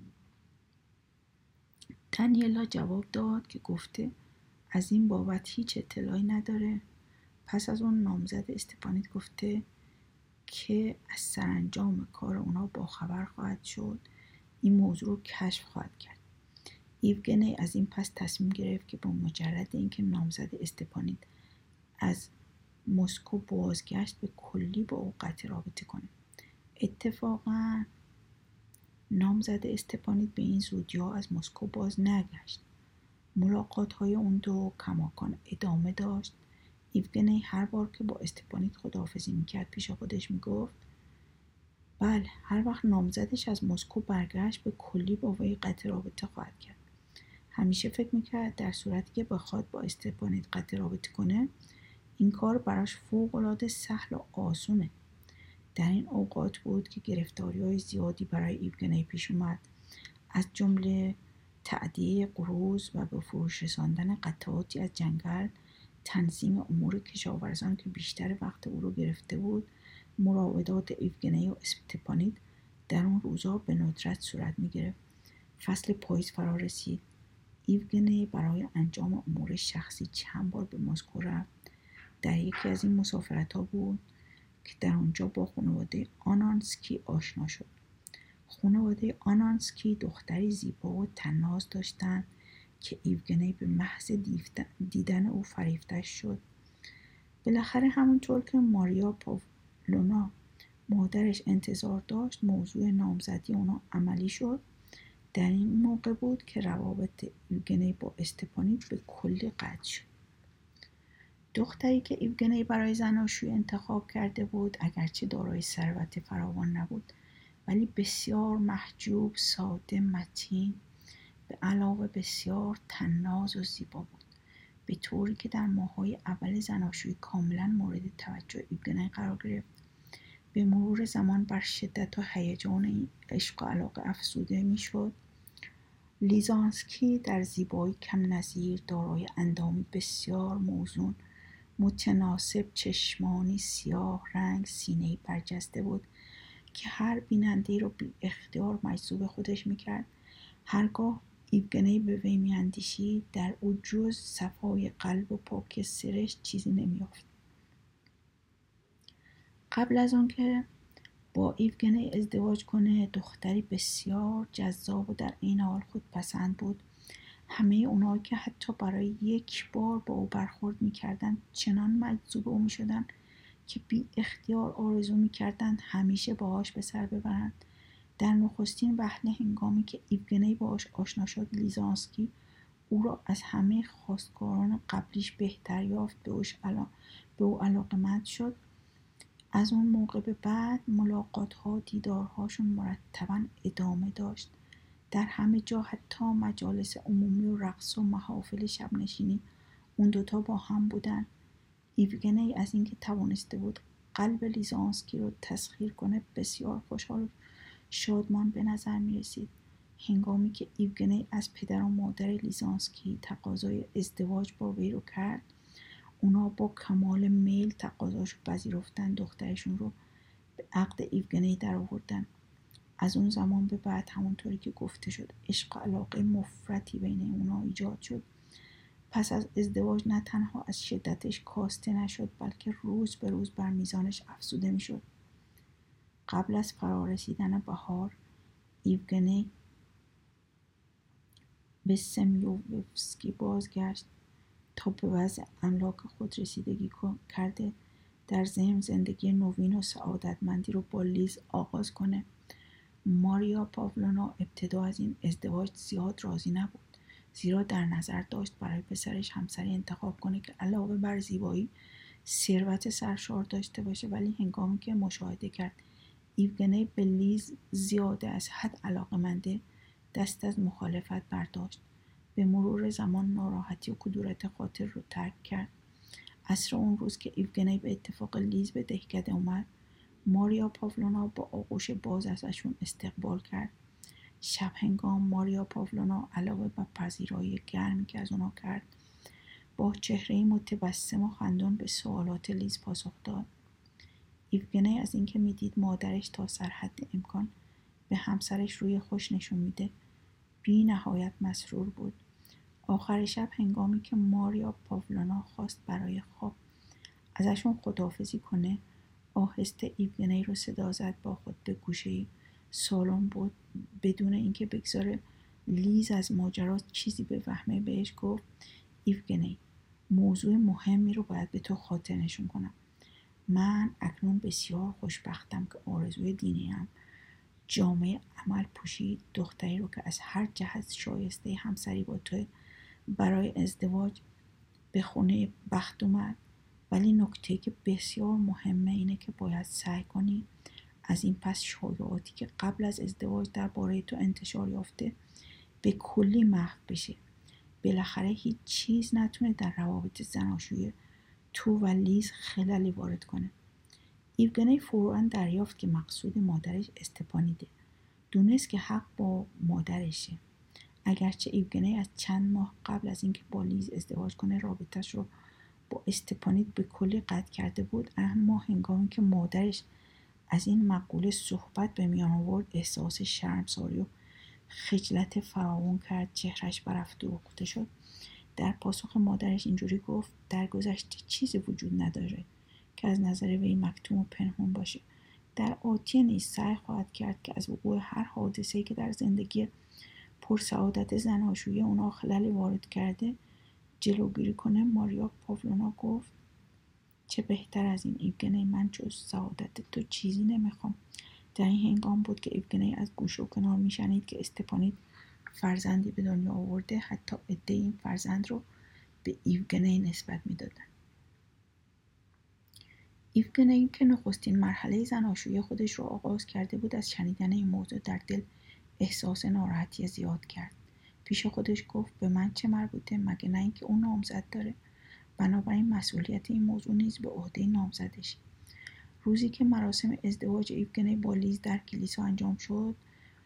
دانیلا جواب داد که گفته از این بابت هیچ اطلاعی نداره. پس از اون نامزد استپانید گفته که از سرانجام کار اونا با خبر خواهد شد، این موضوع رو کشف خواهد کرد. ایوگنی از این پس تصمیم گرفت که با مجرد اینکه نامزد استپانید از مسکو بازگشت به کلی با او قطع رابطه کنه. اتفاقا نامزد استپانید به این زودی‌ها از مسکو باز نگشت. ملاقات های اون دو کماکان ادامه داشت. ایوگنی هر بار که با استپانید خداحافظی میکرد پیش خودش میگفت بله، هر وقت نامزدش از مسکو برگشت به کلی با وی قطع رابطه خواهد کرد. همیشه فکر میکرد در صورتی که بخواد با استپانید قطع رابطه کنه این کار براش فوق‌العاده سهل و آسونه. در این اوقات بود که گرفتاری‌های زیادی برای ایوگنی پیش اومد، از جمله تأدیه قروض و به فروش رساندن قطعاتی از جنگل تنظیم امور کشاورزان که بیشتر وقت او رو گرفته بود، مراودات ایوگنی و استپانید در اون روزها به ندرت صورت می گرفت. فصل پاییز فرا رسید. ایوگنی برای انجام امور شخصی چند بار به مسکو رفت. در یکی از این مسافرت‌ها بود که در آنجا با خانواده آنانسکی آشنا شد. خانواده آنانسکی دختری زیبا و طناز داشتند که ایوگنی به محض دیدن او فریفتش شد. بالاخره همونطور که ماریا پاولونا مادرش انتظار داشت موضوع نامزدی اونا عملی شد. در این موقع بود که روابط ایوگنی با استپانید به کلی قطع شد. دختری که ایوگنی برای زناشویی انتخاب کرده بود اگرچه دارای ثروت فراوان نبود، ولی بسیار محجوب، ساده، متین، به علاوه بسیار طناز و زیبا بود، به طوری که در ماه‌های اول زناشویی کاملا مورد توجه ایوگنی قرار گرفت. به مرور زمان بر شدت و هیجان این عشق و علاقه افزوده میشد. لیزانسکی در زیبایی کم نظیر، دارای اندامی بسیار موزون، متناسب، چشمانی سیاه رنگ، سینه‌ای برجسته بود که هر بیننده رو بی اختیار مجذوب خودش میکرد. هرگاه ایوگنی به وی میاندیشید در او جز صفای قلب و پاک سرشت چیزی نمیافت. قبل از آن که با ایوگنی ازدواج کنه دختری بسیار جذاب و در این حال خودپسند بود. همه اونایی که حتی برای یک بار با او برخورد میکردند چنان مجذوب او میشدند که بی اختیار آرزو میکردند همیشه باهاش به سر ببرند. در نخستین وهله هنگامی که ایوگنی باهاش آشنا شد، لیزانسکی او را از همه خواستگاران قبلیش بهتر یافت، به اوش علا... به او علاقه‌مند شد. از اون موقع به بعد ملاقات‌ها، دیدارهاشون مرتباً ادامه داشت. در همه جا، حتی مجالس عمومی و رقص و محافل شب نشینی، اون دوتا با هم بودن. ایوگنی از اینکه توانسته بود قلب لیزانسکی رو تسخیر کنه بسیار خوشحال و شادمان به نظر می رسید. هنگامی که ایوگنی از پدر و مادر لیزانسکی تقاضای ازدواج با وی رو کرد، اونا با کمال میل تقاضاشو پذیرفتن، دخترشون رو به عقد ایوگنی در آوردن. از اون زمان به بعد همونطوری که گفته شد عشق و علاقه مفرطی بین اونا ایجاد شد. پس از ازدواج نه تنها از شدتش کاسته نشد بلکه روز به روز بر میزانش افزوده میشد. قبل از فرارسیدن بهار ایوگنی به سمیوفسکی بازگشت تا به وضع املاک خود رسیدگی کرده در ضمن زندگی نوین و سعادتمندی رو با لیز آغاز کنه. ماریا پاولونا ابتدا از این ازدواج زیاد راضی نبود، زیرا در نظر داشت برای پسرش همسری انتخاب کنه که علاوه بر زیبایی ثروت سرشار داشته باشه. ولی هنگامی که مشاهده کرد ایوگنی به لیز زیاده از حد علاقه‌منده، دست از مخالفت برداشت. به مرور زمان ناراحتی و کدورت خاطر رو ترک کرد. عصر اون روز که ایوگنی به اتفاق لیز به دهکده اومد، ماریا پاولونا با آغوش باز ازشون استقبال کرد. شب هنگام ماریا پاولونا علاوه بر پذیرایی گرمی که از اونا کرد، با چهره‌ای متبسم و خندان به سوالات لیز پاسخ داد. ایوگنی از اینکه میدید مادرش تا سرحد امکان به همسرش روی خوش نشون میده بی نهایت مسرور بود. آخر شب هنگامی که ماریا پاولونا خواست برای خواب ازشون خداحافظی کنه، آهسته ایوگنی رو صدا زد، با خود به گوشه سالن بود. بدون اینکه بگذاره لیز از ماجرا چیزی به فهمه بهش گفت: ایوگنی، موضوع مهمی رو باید به تو خاطر نشون کنم. من اکنون بسیار خوشبختم که آرزوی دینیم جامعه عمل پوشید، دختری رو که از هر جهت شایسته همسری با تو برای ازدواج به خونه بخت اومد. ولی نکته که بسیار مهمه اینه که باید سعی کنی از این پس شایعاتی که قبل از ازدواج درباره تو انتشار یافته به کلی محو بشه. بالاخره هیچ چیز نتونه در روابط زناشویی تو و لیز خللی وارد کنه. ایوگنی فوراً دریافت که مقصود مادرش استپانیده. دونست که حق با مادرشه. اگرچه ایوگنی از چند ماه قبل از اینکه با لیز ازدواج کنه رابطش رو با استپانید به کلی قطع کرده بود، اما هنگامی که مادرش از این مقوله صحبت به میان آورد احساس شرمساری و خجلت فراوان کرد. چهرش برافت و اخته شد. در پاسخ مادرش اینجوری گفت: در گذشته چیزی وجود نداره که از نظر وی مکتوم و پنهان باشه. در آتی نیز سعی خواهد کرد که از وقوع هر حادثه‌ای که در زندگی پرسعادت زناشویی اونا خللی وارد کرده جلوگیری کنه. ماریا پاولونا گفت: چه بهتر از این ایوگنی، من جز سعادت تو چیزی نمیخوام. در این هنگام بود که ایوگنی از گوش و کنار میشنید که استپانید فرزندی به دنیا آورده. حتی عده این فرزند رو به ایوگنی نسبت میدادن. ایوگنی که نخستین مرحله زناشویی خودش رو آغاز کرده بود، از شنیدن این موضوع در دل احساس ناراحتی زیاد کرد. پیش خودش گفت: به من چه مربوطه؟ مگه نه اینکه اون نامزد داره؟ بنابراین مسئولیت این موضوع نیز به عهده نامزدش. روزی که مراسم ازدواج ایوگنی با لیز در کلیسا انجام شد،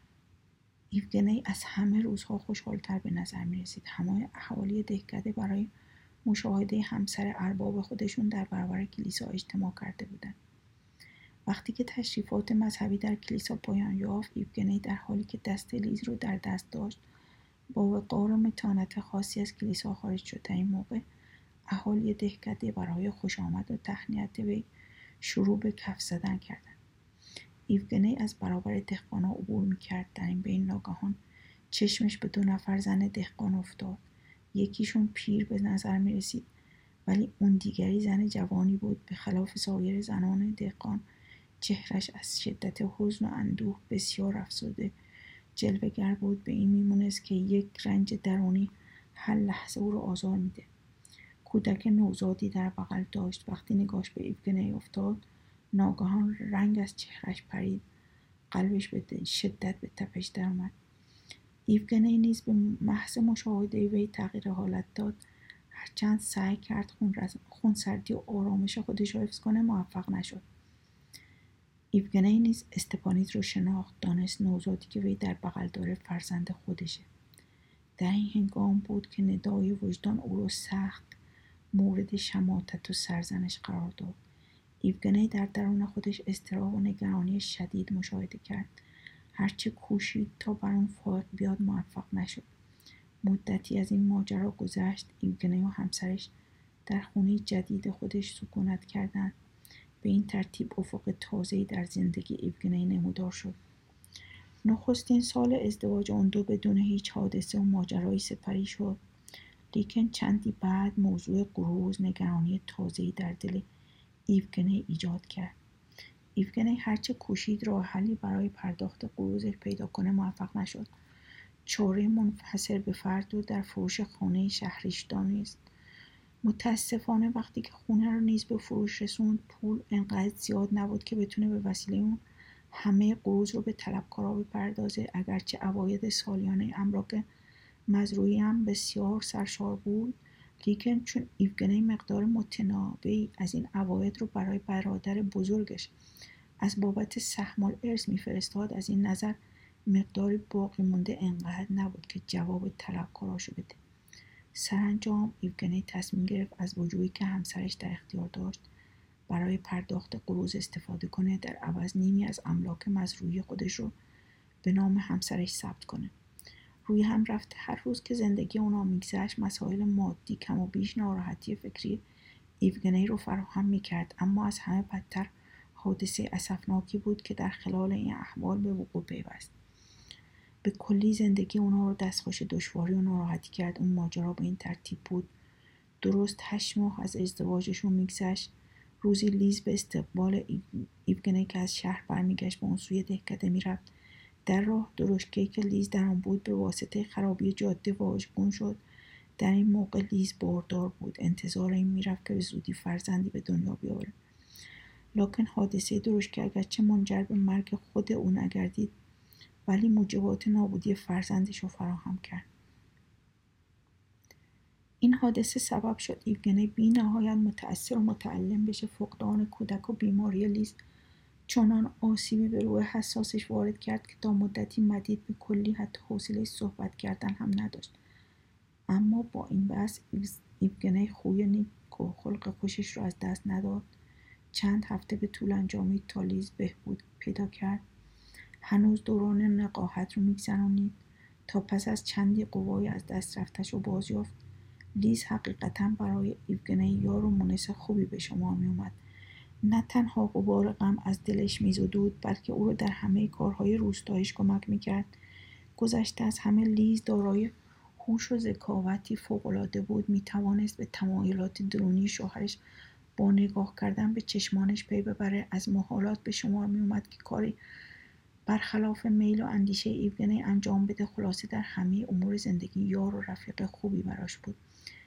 ایوگنی از همه روزها خوشحالتر به نظر می رسید. همه اهالی دهکده برای مشاهده همسر ارباب خودشون در برابر کلیسا اجتماع کرده بودند. وقتی که تشریفات مذهبی در کلیسا پایان یافت، ایوگنی در حالی که دست لیز رو در دست داشت با وقار و متانت خاصی از کلیسا خارج شد. در این موقع اهالی دهکده برای خوش آمد و تهنیت وی شروع به کف زدن کردند. ایوگنی از برابر دهقانا عبور میکرد. در این بین ناگهان چشمش به دو نفر زن دهقان افتاد. یکیشون پیر به نظر می رسید، ولی اون دیگری زن جوانی بود. به خلاف سایر زنان دهقان، چهرش از شدت حزن و اندوه بسیار افسرده جلوه‌گر بود. به این میمونست که یک رنج درونی هر لحظه او رو آزار میده. کودک نوزادی در بغل داشت. وقتی نگاهش به ایوگنی افتاد، ناگهان رنگ از چهرش پرید. قلبش به شدت به تپش در آمد. ایوگنی نیز به محض مشاهده وی تغییر حالت داد. هرچند سعی کرد خونسردی و آرامش خودش رو حفظ کنه، موفق نشد. ایوگنی نیز استپانید رو شناخت. دانست نوزادی که وی در بغل داره فرزند خودشه. در این هنگام بود که ندای وجدان او رو سخت مورد شماتت و سرزنش قرار داد. ایوگنی در درون خودش اضطراب و نگرانی شدید مشاهده کرد. هرچه کوشید تا بر اون فائق بیاد، موفق نشد. مدتی از این ماجرا گذشت. ایوگنی و همسرش در خونه جدید خودش سکونت کردند. به این ترتیب افق تازه‌ای در زندگی ایوگنی نمودار شد. نخستین سال ازدواج آن دو بدون هیچ حادثه و ماجرایی سپری شد. لیکن چندی بعد موضوع قروض نگرانی تازه‌ای در دل ایوگنی ایجاد کرد. ایوگنی هرچه کوشید راه حلی برای پرداخت قروضش پیدا کنه، موفق نشد. چاره منحصر به فرد رو در فروش خانه شهریش دانست. متاسفانه وقتی که خونه رو نیز به فروش رسوند، پول انقدر زیاد نبود که بتونه به وسیله اون همه قروض رو به طلبکارا بپردازه. اگرچه عواید سالیانه املاک مزروعی هم بسیار سرشار بود، لیکن چون ایوگنی مقدار متناوبی از این عواید رو برای برادر بزرگش از بابت سهم الارث میفرستاد، از این نظر مقداری باقی مونده انقدر نبود که جواب طلبکاراشو بده. سرانجام ایوگنی تصمیم گرفت از وجودی که همسرش در اختیار داشت برای پرداخت قروض استفاده کنه. در عوض نیمی از املاک مزروعی خودش رو به نام همسرش ثبت کنه. روی هم رفت هر روز که زندگی اونا میگذشت، مسائل مادی کم و بیش ناراحتی فکری ایوگنی رو فراهم میکرد. اما از همه بدتر حادثه اسفناکی بود که در خلال این احوال به وقوع پیوست. به کلی زندگی اونا رو دستخوش دشواری و ناراحتی کرد. اون ماجرا به این ترتیب بود: درست هشت ماه از ازدواجشون میگذشت، روزی لیز به استقبال ایوگنی که از شهر برمیگشت به اون سوی دهکده میرفت. در راه درشکه‌ای که لیز در آن بود به واسطه خرابی جاده واژگون شد. در این موقع لیز باردار بود. انتظار این میرفت که به زودی فرزندی به دنیا بیاوره. لکن حادثه درشکه اگرچه منجر به مرگ خود او نگردید، ولی موجبات نابودی فرزندش رو فراهم کرد. این حادثه سبب شد ایوگنی بی نهایت متأثر و متألم بشه. فقدان کودک و بیماری لیز چنان آسیبی به روح حساسش وارد کرد که تا مدتی مدید به کلی حتی حوصله صحبت کردن هم نداشت. اما با این بحث ایوگنی خوی نیک و خلق خوشش رو از دست نداد. چند هفته به طول انجامید تا لیز بهبود پیدا کرد. هنوز دوران نقاهت رو میگذرانید تا پس از چندی قوای از دست رفتش رو باز یافت. لیز حقیقتا برای ایوگنی یار و مونس خوبی به شما می اومد. نه تنها غبار غم از دلش میزدود، بلکه او رو در همه کارهای روستاییش کمک میکرد. گذشته از همه لیز دارای هوش و ذکاوتی فوق‌العاده بود. میتوانست به تمایلات درونی شوهرش با نگاه کردن به چشمانش پی ببره. از محالات به شمار می اومد که کاری برخلاف میل و اندیشه ایوگنی انجام بده. خلاصه در همه امور زندگی یار و رفیق خوبی براش بود.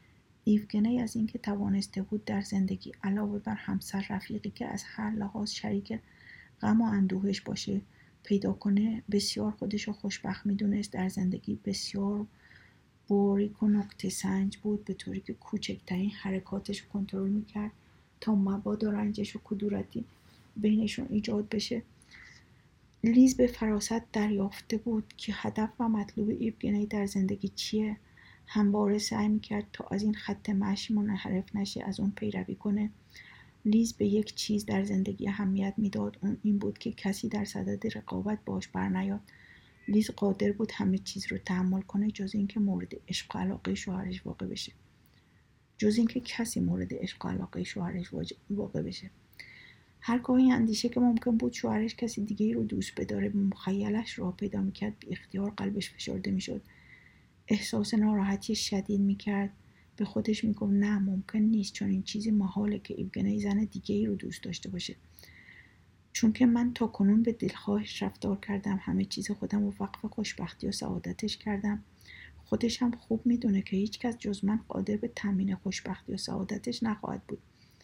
ایوگنی از اینکه توانسته بود در زندگی علاوه بر همسر رفیقی که از هر لحاظ شریک غم و اندوهش باشه پیدا کنه بسیار خودشو خوشبخت میدونست. در زندگی بسیار باریک و نکته سنج بود، به طوری که کوچکترین حرکاتش رو کنترل میکرد تا مبادا رنجش و کدورتی بینشون ایجاد بشه. لیز به فراست دریافته بود که هدف و مطلوب ایوگنی در زندگی چیه. همواره سعی میکرد تا از این خط مشی منحرف نشه، از اون پیروی کنه. لیز به یک چیز در زندگی اهمیت میداد، اون این بود که کسی در صدد رقابت باش برنیاد. لیز قادر بود همه چیز رو تحمل کنه جز اینکه مورد عشق و علاقه شوهرش واقع بشه. جز اینکه کسی مورد عشق و علاقه شوهرش واقع بشه. هرگاهی اندیشه که ممکن بود شوهرش کسی دیگه رو دوست بداره به مخیلش راه پیدا میکرد، بی اختیار قلبش فشرده میشد. احساس ناراحتی شدید میکرد. به خودش میگفت نه، ممکن نیست، چون این چیزی محاله که ایوگنی زن دیگه رو دوست داشته باشه. چون که من تا کنون به دلخواهش رفتار کردم، همه چیز خودم رو وقف خوشبختی و سعادتش کردم. خودش هم خوب میدونه که هیچ کس جز من قادر به تامین خوشبختی و سعادتش نخواهد بود.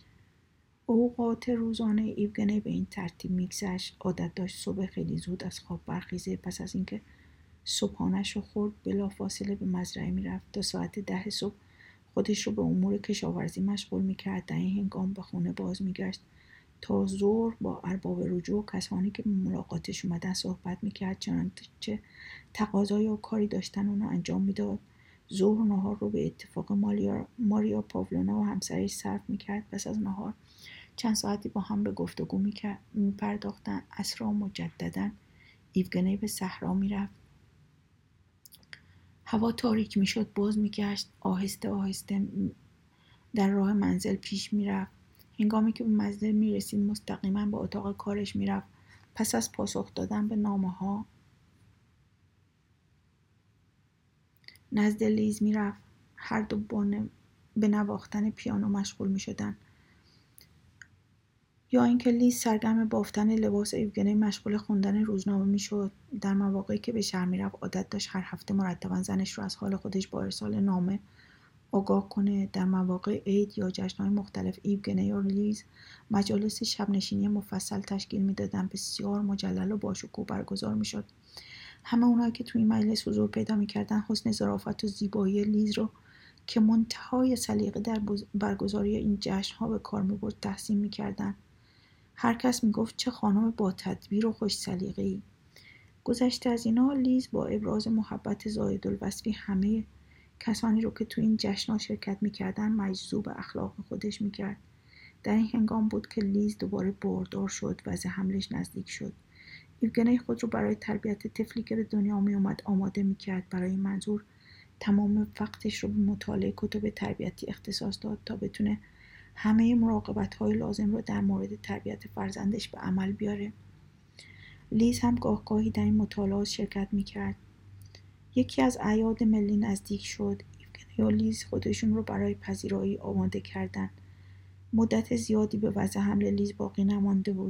اوقات روزانه ایوگنی به این ترتیب میگذشت. عادت داشت صبح خیلی زود از خواب برخیزه. پس از اینکه صبحانه‌اش رو خورد بلافاصله به مزرعه میرفت. تا ساعت ده صبح خودش رو به امور کشاورزی مشغول میکرد. در این هنگام به خونه باز میگشت. تا ظهر با ارباب رجوع و کسانی که به ملاقاتش اومدن صحبت میکرد، چنانچه تقاضا یا کاری داشتن اونو انجام میداد. ظهر و نهار رو به اتفاق ماریا, ماریا پاولونا و همسرش صرف میکرد. پس از نهار چند ساعتی با هم به گفتگو میپرداختن. عصر مجددا ایوگنی به صحرا میرفت. هوا تاریک میشد، باز میگشت. آهسته آهسته در راه منزل پیش میرفت. هنگامی که به منزل میرسید مستقیما به اتاق کارش میرفت. پس از پاسخ دادن به نامه ها نزد لیز میرفت. هر دو به نواختن پیانو مشغول میشدن، یا اینکه لیز سرگرم بافتن لباس ایوگنی مشغول خوندن روزنامه میشد. در مواقعی که به شهر میرفت عادت داشت هر هفته مرتبا زنش رو از حال خودش با ارسال نامه آگاه کنه. در مواقع عید یا جشن‌های مختلف ایوگنی و لیز مجالس شبنشینی مفصل تشکیل میدادن. بسیار مجلل و باشکوه برگزار میشد. همه اونایی که توی مجلس حضور پیدا میکردن حسن ظرافت و زیبایی لیز رو که منتهای سلیقه در برگزاری این جشن‌ها به کار میبرد تحسین میکردن. هر کس میگفت چه خانم با تدبیر و خوش سلیقه‌ای. گذشته از اینا، لیز با ابراز محبت زایدالوصفی همه کسانی رو که تو این جشن‌ها شرکت میکردن مجذوب اخلاق خودش میکرد. در این هنگام بود که لیز دوباره باردار شد و از حملش نزدیک شد. ایوگنی خود رو برای تربیت طفلی که به دنیا می اومد آماده میکرد. برای منظور تمام وقتش رو به مطالعه کتب تربیتی اختصاص داد تا بتونه همه مراقبت‌های لازم رو در مورد تربیت فرزندش به عمل بیاره. لیز هم گاه گاهی در این مطالعات شرکت میکرد. یکی از اعیاد ملی نزدیک شد. ایوگنی و لیز خودشون رو برای پذیرایی آماده کردن. مدت زیادی به وضع حمل لیز باقی نمانده بود.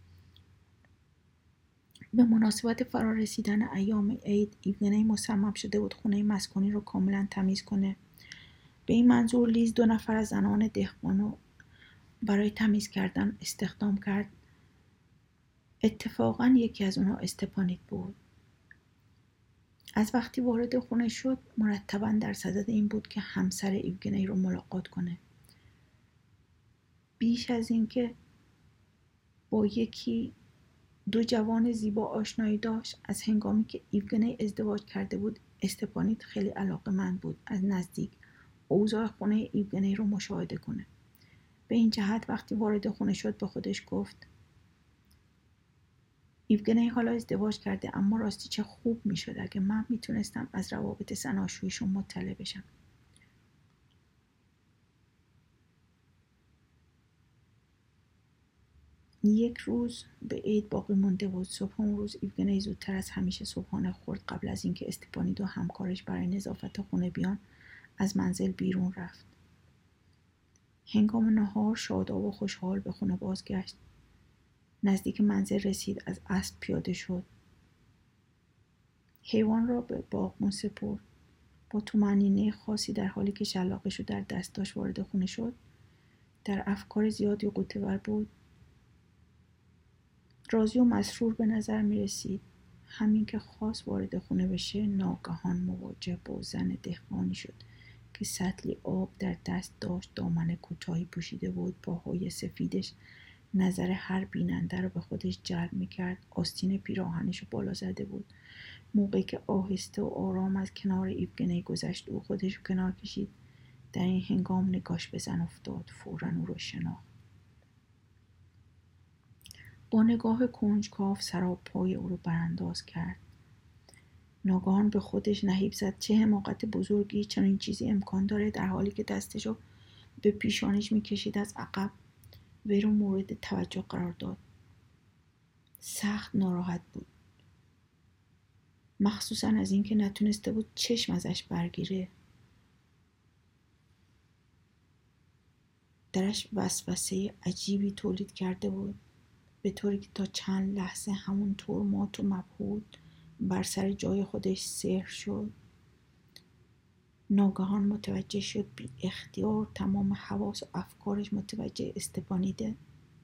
به مناسبت فرا رسیدن ایام عید، ایوگنی مصمم شده بود خونه مسکونی رو کاملا تمیز کنه. به این منظور لیز دو نفر از زنان دهقانو برای تمیز کردن استخدام کرد. اتفاقاً یکی از اونها استپانیت بود. از وقتی وارد خونه شد مرتباً در صدد این بود که همسر ایوگنی رو ملاقات کنه. بیش از این که با یکی دو جوان زیبا آشنایی داشت، از هنگامی که ایوگنی ازدواج کرده بود استپانیت خیلی علاقه‌مند بود. از نزدیک اوضاع خونه ایوگنی رو مشاهده کنه. به این جهت وقتی وارد خونه شد به خودش گفت ایوگنی حالا ازدواج کرده، اما راستی چه خوب میشد اگه من میتونستم از روابط زناشوییشون مطلع بشم. یک روز به عید باقی مونده بود. صبح اون روز ایوگنی زودتر از همیشه صبحانه خورد. قبل از اینکه استپانید و همکارش برای نظافت خونه بیان از منزل بیرون رفت. هنگام نهار شاداب و خوشحال به خونه بازگشت. نزدیک منزل رسید، از اسب پیاده شد. حیوان را به باغبون سپرد. با طمأنینه خاصی در حالی که شلاقش رو در دست داشت وارد خونه شد. در افکار زیادی غوطه‌ور بود. راضی و مسرور به نظر می رسید. همین که خواست وارد خونه بشه ناگهان مواجه با زن دهقانی شد که سطلی آب در دست داشت. دامن کوتاهی پوشیده بود. پاهای سفیدش نظر هر بیننده رو به خودش جلب می کرد. آستین پیراهنش رو بالا زده بود. موقعی که آهسته و آرام از کنار ایوگنی گذشت او خودش رو کنار کشید. در این هنگام نگاش به زن افتاد. فوراً او رو شناخت. با نگاه کنجکاو سراپای او رو برانداز کرد. ناگهان به خودش نهیب زد چه حماقت بزرگی چنین چیزی امکان داره، در حالی که دستشو به پیشانش میکشید از عقب وی رو مورد توجه قرار داد. سخت ناراحت بود، مخصوصا از اینکه نتونسته بود چشم ازش برگیره. درش وسوسه عجیبی تولید کرده بود، به طوری که تا چند لحظه همونطور مات و مبهوت بر سر جای خودش سحر شد. ناگهان متوجه شد بی اختیار تمام حواس و افکارش متوجه استپانیده.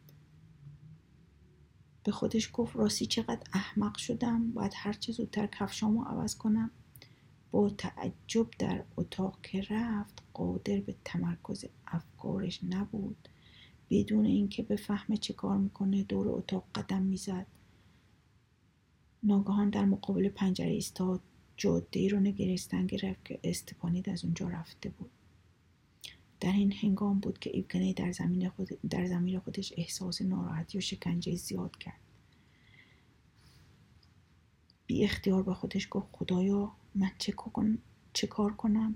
به خودش گفت راستی چقدر احمق شدم، باید هر چه زودتر کفشامو عوض کنم. با تعجب در اتاق که رفت قادر به تمرکز افکارش نبود. بدون اینکه بفهمه چه کار میکنه دور اتاق قدم میزد. ناگهان در مقابل پنجره ایستاد. جاده‌ای رو نگرستن گرفت که استپانید از اونجا رفته بود. در این هنگام بود که ایوگنی در زمین خود در ضمیر خودش احساس ناراحتی و شکنجه زیاد کرد. بی اختیار به خودش گفت خدایا من چه کن چه کار کنم؟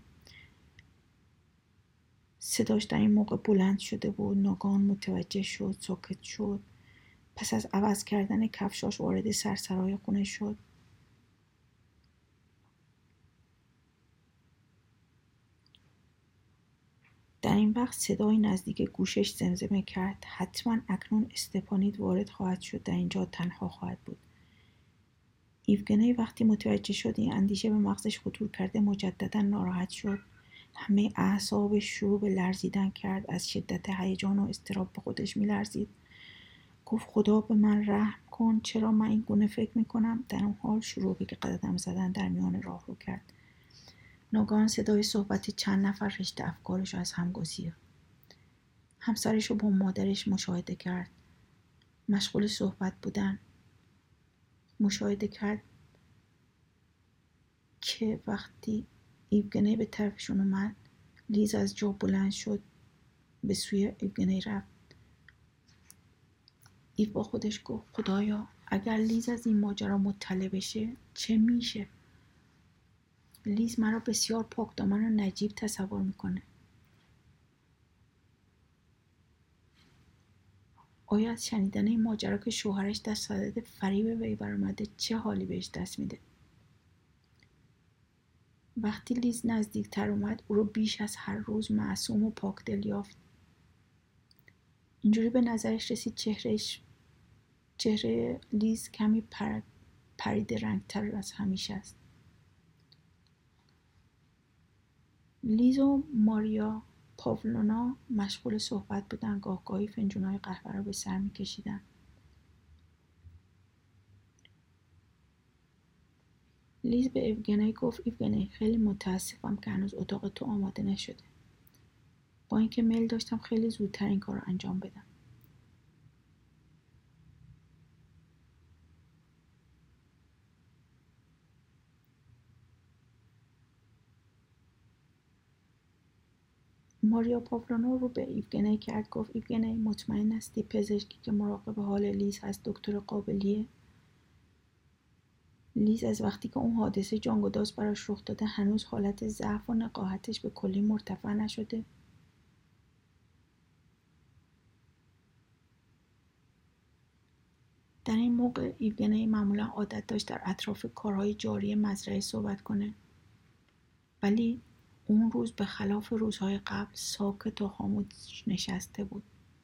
صداش در این موقع بلند شده بود. ناگهان متوجه شد، ساکت شد. پس از عوض کردن کفشاش وارد سرسرای خونه شد. در این وقت صدای نزدیک گوشش زمزمه کرد حتما اکنون استپانید وارد خواهد شد، در اینجا تنها خواهد بود. ایوگنی وقتی متوجه شد این اندیشه به مغزش خطور کرده مجددا ناراحت شد. همه اعصابش شروع به لرزیدن کرد. از شدت هیجان و اضطراب به خودش میلرزید. گفت خدا به من رحم کن، چرا من این گونه فکر میکنم؟ در اون حال شروع به قدم زدن در میان راه رو کرد. ناگهان صدای صحبت چند نفر رشته افکارش رو از هم گسیخت. همسرش رو با مادرش مشاهده کرد. مشغول صحبت بودن. مشاهده کرد که وقتی ایوگنی به طرفشون اومد لیز از جا بلند شد به سوی ایوگنی رفت. ایو با خودش گفت خدایا اگر لیز از این ماجرا مطلع بشه چه میشه؟ لیز مرا بسیار پاکدامن و نجیب تصور میکنه. آیا از شنیدن این ماجرا که شوهرش در صدد فریب وی برآمده چه حالی بهش دست میده؟ وقتی لیز نزدیکتر اومد او رو بیش از هر روز معصوم و پاکدل یافت. اینجوری به نظرش رسید چهرهش چهره لیز کمی پر... پریده رنگتر از همیشه است. لیز و ماریا پاولونا مشغول صحبت بودن. گاه گاهی فنجونای قهوه رو به سر میکشیدن. لیز به ایوگنی گفت ایوگنی خیلی متاسفم که هنوز اتاق تو آماده نشده، با اینکه میل داشتم خیلی زودتر این کار رو انجام بدم. ماریا پاولونا رو به ایوگنی کرد. گفت ایوگنی مطمئن هستی پزشکی که مراقب حال لیز هست دکتر قابلیه؟ لیز از وقتی که اون حادثه جانگداز براش رخ داده هنوز حالت ضعف و نقاهتش به کلی مرتفع نشده. در این موقع ایوگنی معمولا عادت داشت در اطراف کارهای جاری مزرعه صحبت کنه، ولی اون روز به خلاف روزهای قبل ساکت و خاموش نشسته بود.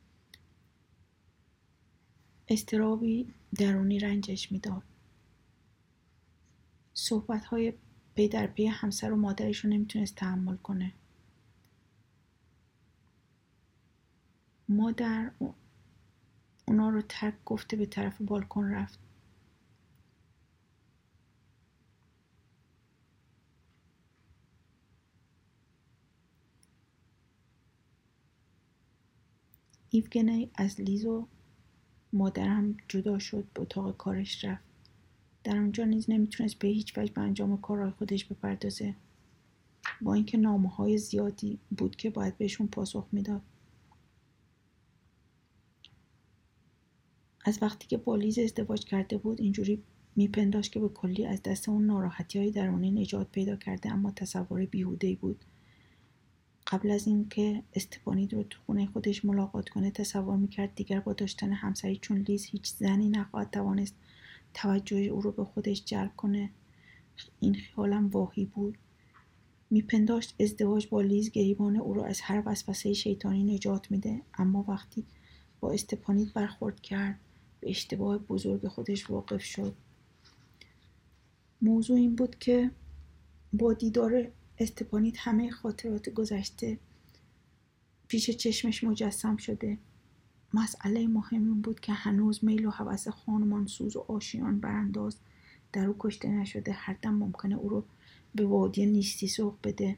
اضطرابی درونی رنجش میداد. صحبت‌های پی در پی همسر و مادرش رو نمیتونست تحمل کنه. مادر اونا رو ترک گفته به طرف بالکن رفت. ایوگنی از لیز و مادر هم جدا شد، به اتاق کارش رفت. در اونجا نیز نمیتونست به هیچ وجه به انجام کارهای خودش بپردازه، با اینکه نامه‌های زیادی بود که باید بهشون پاسخ میداد. از وقتی که با لیز ازدواج کرده بود اینجوری میپنداشت که به کلی از دست اون ناراحتی‌های درونی نجات پیدا کرده، اما تصور بیهوده‌ای بود. قبل از اینکه استپانید رو تو خونه خودش ملاقات کنه تصور میکرد دیگر با داشتن همسری چون لیز هیچ زنی نخواهد توانست توجه او رو به خودش جلب کنه. این خیالم واهی بود. میپنداشت ازدواج با لیز گریبان او رو از هر وسوسه شیطانی نجات میده، اما وقتی با استپانید برخورد کرد به اشتباه بزرگ خودش واقف شد. موضوع این بود که با دیدار استپانید همه خاطرات گذشته پیش چشمش مجسم شده. مسئله مهم این بود که هنوز میل و هوس خانمانسوز و آشیان برانداز در او کشته نشده. هر دم ممکنه او رو به وادی نیستی سوق بده.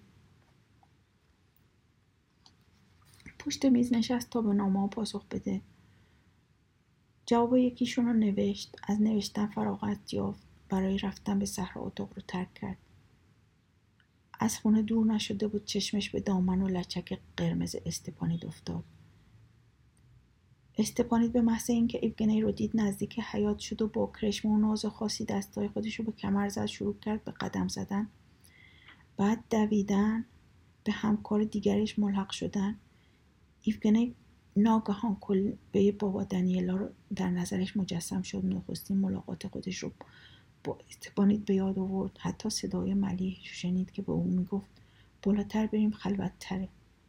پشت میز نشست تا به نامه‌ها پاسخ بده. جواب یکیشون رو نوشت. از نوشتن فراغت یافت. برای رفتن به صحرا اتاق رو ترک کرد. از خونه دور نشده بود چشمش به دامن و لچک قرمز استپانید افتاد. استپانید به محض اینکه ایوگنی رو دید نزدیک حیاط شد و با کرشمه و ناز خاصی دستای خودش رو به کمر زد. شروع کرد به قدم زدن، بعد دویدن، به همکار دیگرش ملحق شدن. ایوگنی ناگهان کلبه بابا دانیلا رو در نظرش مجسم شد. نخستین ملاقات خودش رو با استپانید به یاد آورد. حتی صدای ملیحش رو شنید که به او میگفت بالاتر بریم، خلوت‌تره.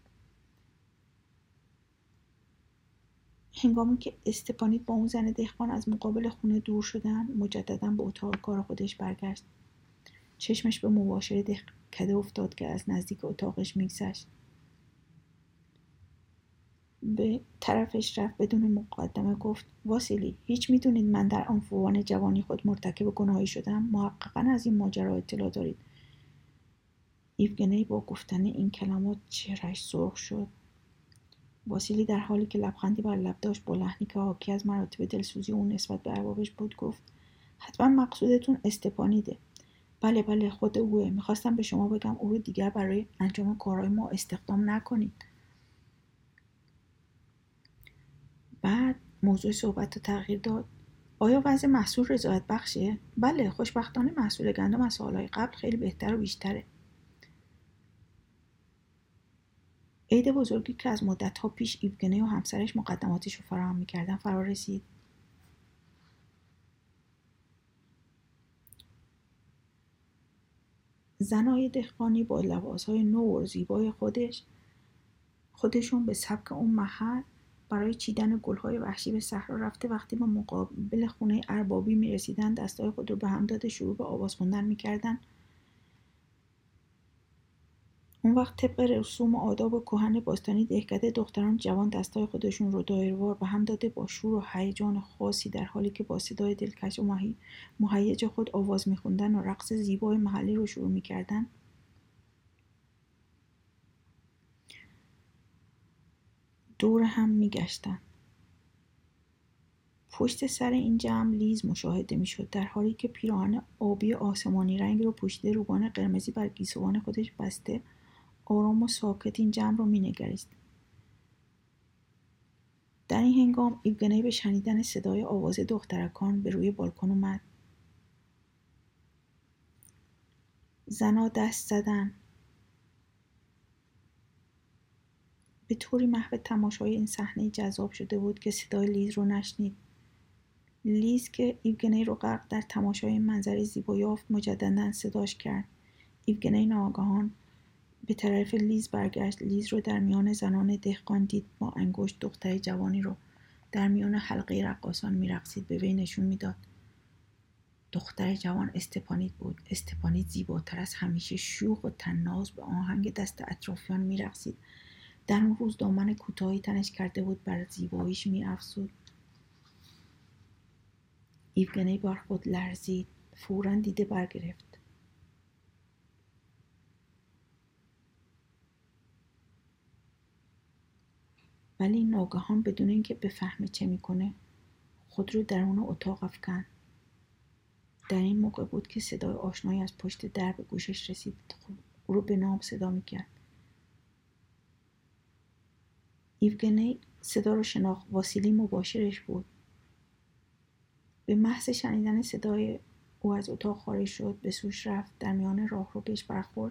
هنگامی که استپانید با اون زن دهقان از مقابل خونه دور شدن مجددا به اتاق کار خودش برگشت. چشمش به مباشر دهکده افتاد که از نزدیک اتاقش میگذشت. به طرفش رفت. بدون مقدمه گفت واسیلی، هیچ میدونید من در آنفوان جوانی خود مرتکب گناهی شدم؟ محققاً از این ماجرا اطلاع دارید؟ ایوگنی با گفتن این کلمات چهرهش سرخ شد. واسیلی در حالی که لبخندی بر لب داشت با لحنی که حاکی از مراتب دلسوزی اون نسبت به اربابش بود گفت حتما مقصودتون استپانیده. بله بله خود اوه. میخواستم به شما بگم او رو دیگر برای انجام کارهای ما استخدام نکنید. بعد موضوع صحبت رو تغییر داد. آیا وضع محصول رضایت بخشه؟ بله، خوشبختانه محصول گندم از سالهای قبل خیلی بهتر و بیشتره. عید بزرگی که از مدت‌ها پیش ایوگنی و همسرش مقدماتش رو فراهم می‌کردن فرا رسید. زنای دهقانی با لباس‌های نو و زیبای خودش خودشون به سبک اون محل برای چیدن گل‌های وحشی به صحرا رفته. وقتی به مقابل خونه اربابی می‌رسیدن دستای خود رو به هم داده شروع به آواز خوندن می‌کردن. اون وقت طبق رسوم و آداب کهن باستانی دهکده دختران جوان دستای خودشون رو دایره‌وار به هم داده با شور و هیجان خاصی در حالی که با صدای دلکش و مهیج خود آواز می‌خوندن و رقص زیبای محلی رو شروع می‌کردن. دور هم می‌گشتن. پشت سر این جمع لیز مشاهده می‌شد در حالی که پیراهن آبی آسمانی رنگ رو پوشیده، روبان قرمزی بر گیسوان خودش بسته، آرام و ساکت این جمع رو مینگریست. در این هنگام ایوگنی به شنیدن صدای آواز دخترکان به روی بالکن اومد. زنا دست زدن. به طوری محو تماشای این صحنه جذاب شده بود که صدای لیز رو نشنید. لیز که ایوگنی رو غرق در تماشای منظره زیبا یافت مجدداً صداش کرد. ایوگنی ناگهان به طرف لیز برگشت. لیز رو در میان زنان دهقان دید. با انگشت دختر جوانی رو در میان حلقه رقاصان می‌رقصید به وی نشون میداد. دختر جوان استپانیت بود. استپانیت زیباتر از همیشه شوخ و طناز به آهنگ دست اطرافیان می‌رقصید. در اون روز دامن کوتاهی تنش کرده بود، بر زیباییش می‌افزود. ایوگنی بر خود لرزید. فوراً دیده برگرفت. ولی ناگهان بدون اینکه بفهمه چه میکنه خود رو درون اتاق افکند. در این موقع بود که صدای آشنایی از پشت در به گوشش رسید. او رو به نام صدا میکرد. ایوگنی صدا رو شناخت. واسیلی مباشرش بود. به محض شنیدن صدای او از اتاق خارج شد. به سوش رفت. در میان راه رو بهش برخورد.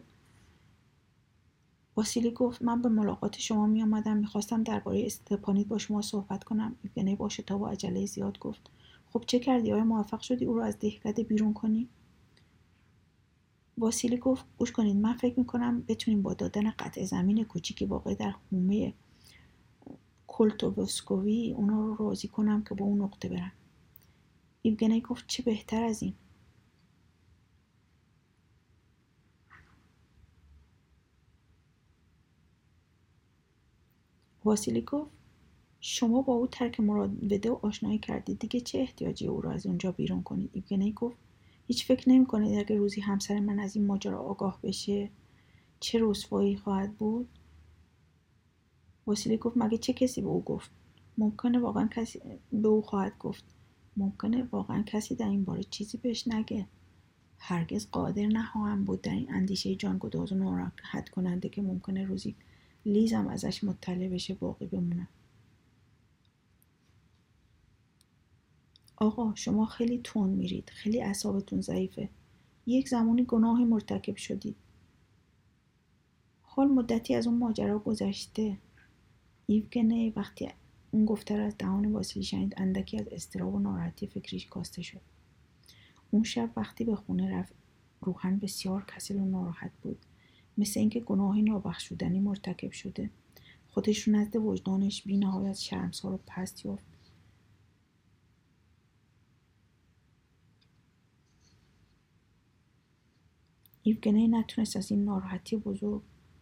واسیلی گفت من به ملاقات شما می آمدم. میخواستم درباره استپانیت با شما صحبت کنم. ایوگنی با شتاب و عجله زیاد گفت خب چه کردی؟ آیا موفق شدی او رو از دهکده بیرون کنی؟ واسیلی گفت گوش کنید، من فکر میکنم بتونیم با دادن قطع زمین کوچیکی واقع در حومه کولتووسکوی اونا رو راضی کنم که با اون نقطه برن. ایوگنی گفت چه بهتر از این. واسیلی گفت شما با او ترک مراوده و آشنایی کردید، دیگه چه احتیاجی او رو از اونجا بیرون کنید؟ ایوگنی گفت هیچ فکر نمی کنید اگه روزی همسر من از این ماجرا آگاه بشه چه رسوایی خواهد بود؟ واسیلی گفت مگه چه کسی به او گفت؟ ممکنه واقعا کسی به او خواهد گفت. ممکنه واقعا کسی در این باره چیزی بهش نگه. هرگز قادر نخواهم بود در این اندیشه جانگداز و ناراحت کننده که ممکنه روزی لیزم ازش مطلع بشه باقی بمونم. آقا شما خیلی تند میرید. خیلی اعصابتون ضعیفه. یک زمانی گناه مرتکب شدید. حال مدتی از اون ماجرا گذشته. ایوگنی وقتی اون گفته را از دهان واسیلی شنید اندکی از اضطراب و ناراحتی فکریش کاسته شد. اون شب وقتی به خونه رفت روحاً بسیار کسل و ناراحت بود. مثل اینکه گناهی نابخشودنی مرتکب شده. خودش رو نزد وجدانش بی نهایت شرمسار و پست یافت. ایوگنی نتونست از این ناراحتی بزرگ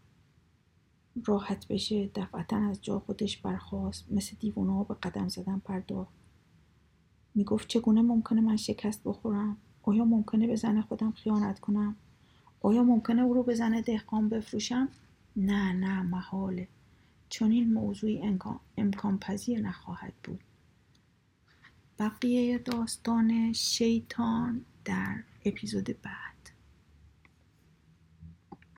راحت بشه. دفعتاً از جا خودش برخاست. مثل دیوانه ها به قدم زدن پرداخت. میگفت چگونه ممکنه من شکست بخورم؟ آیا ممکنه به زن خودم خیانت کنم؟ آیا ممکنه او رو به زن دهقان بفروشم؟ نه نه محاله. چون این موضوعی امکان, امکان پذیر نخواهد بود. بقیه داستان شیطان در اپیزود بعد.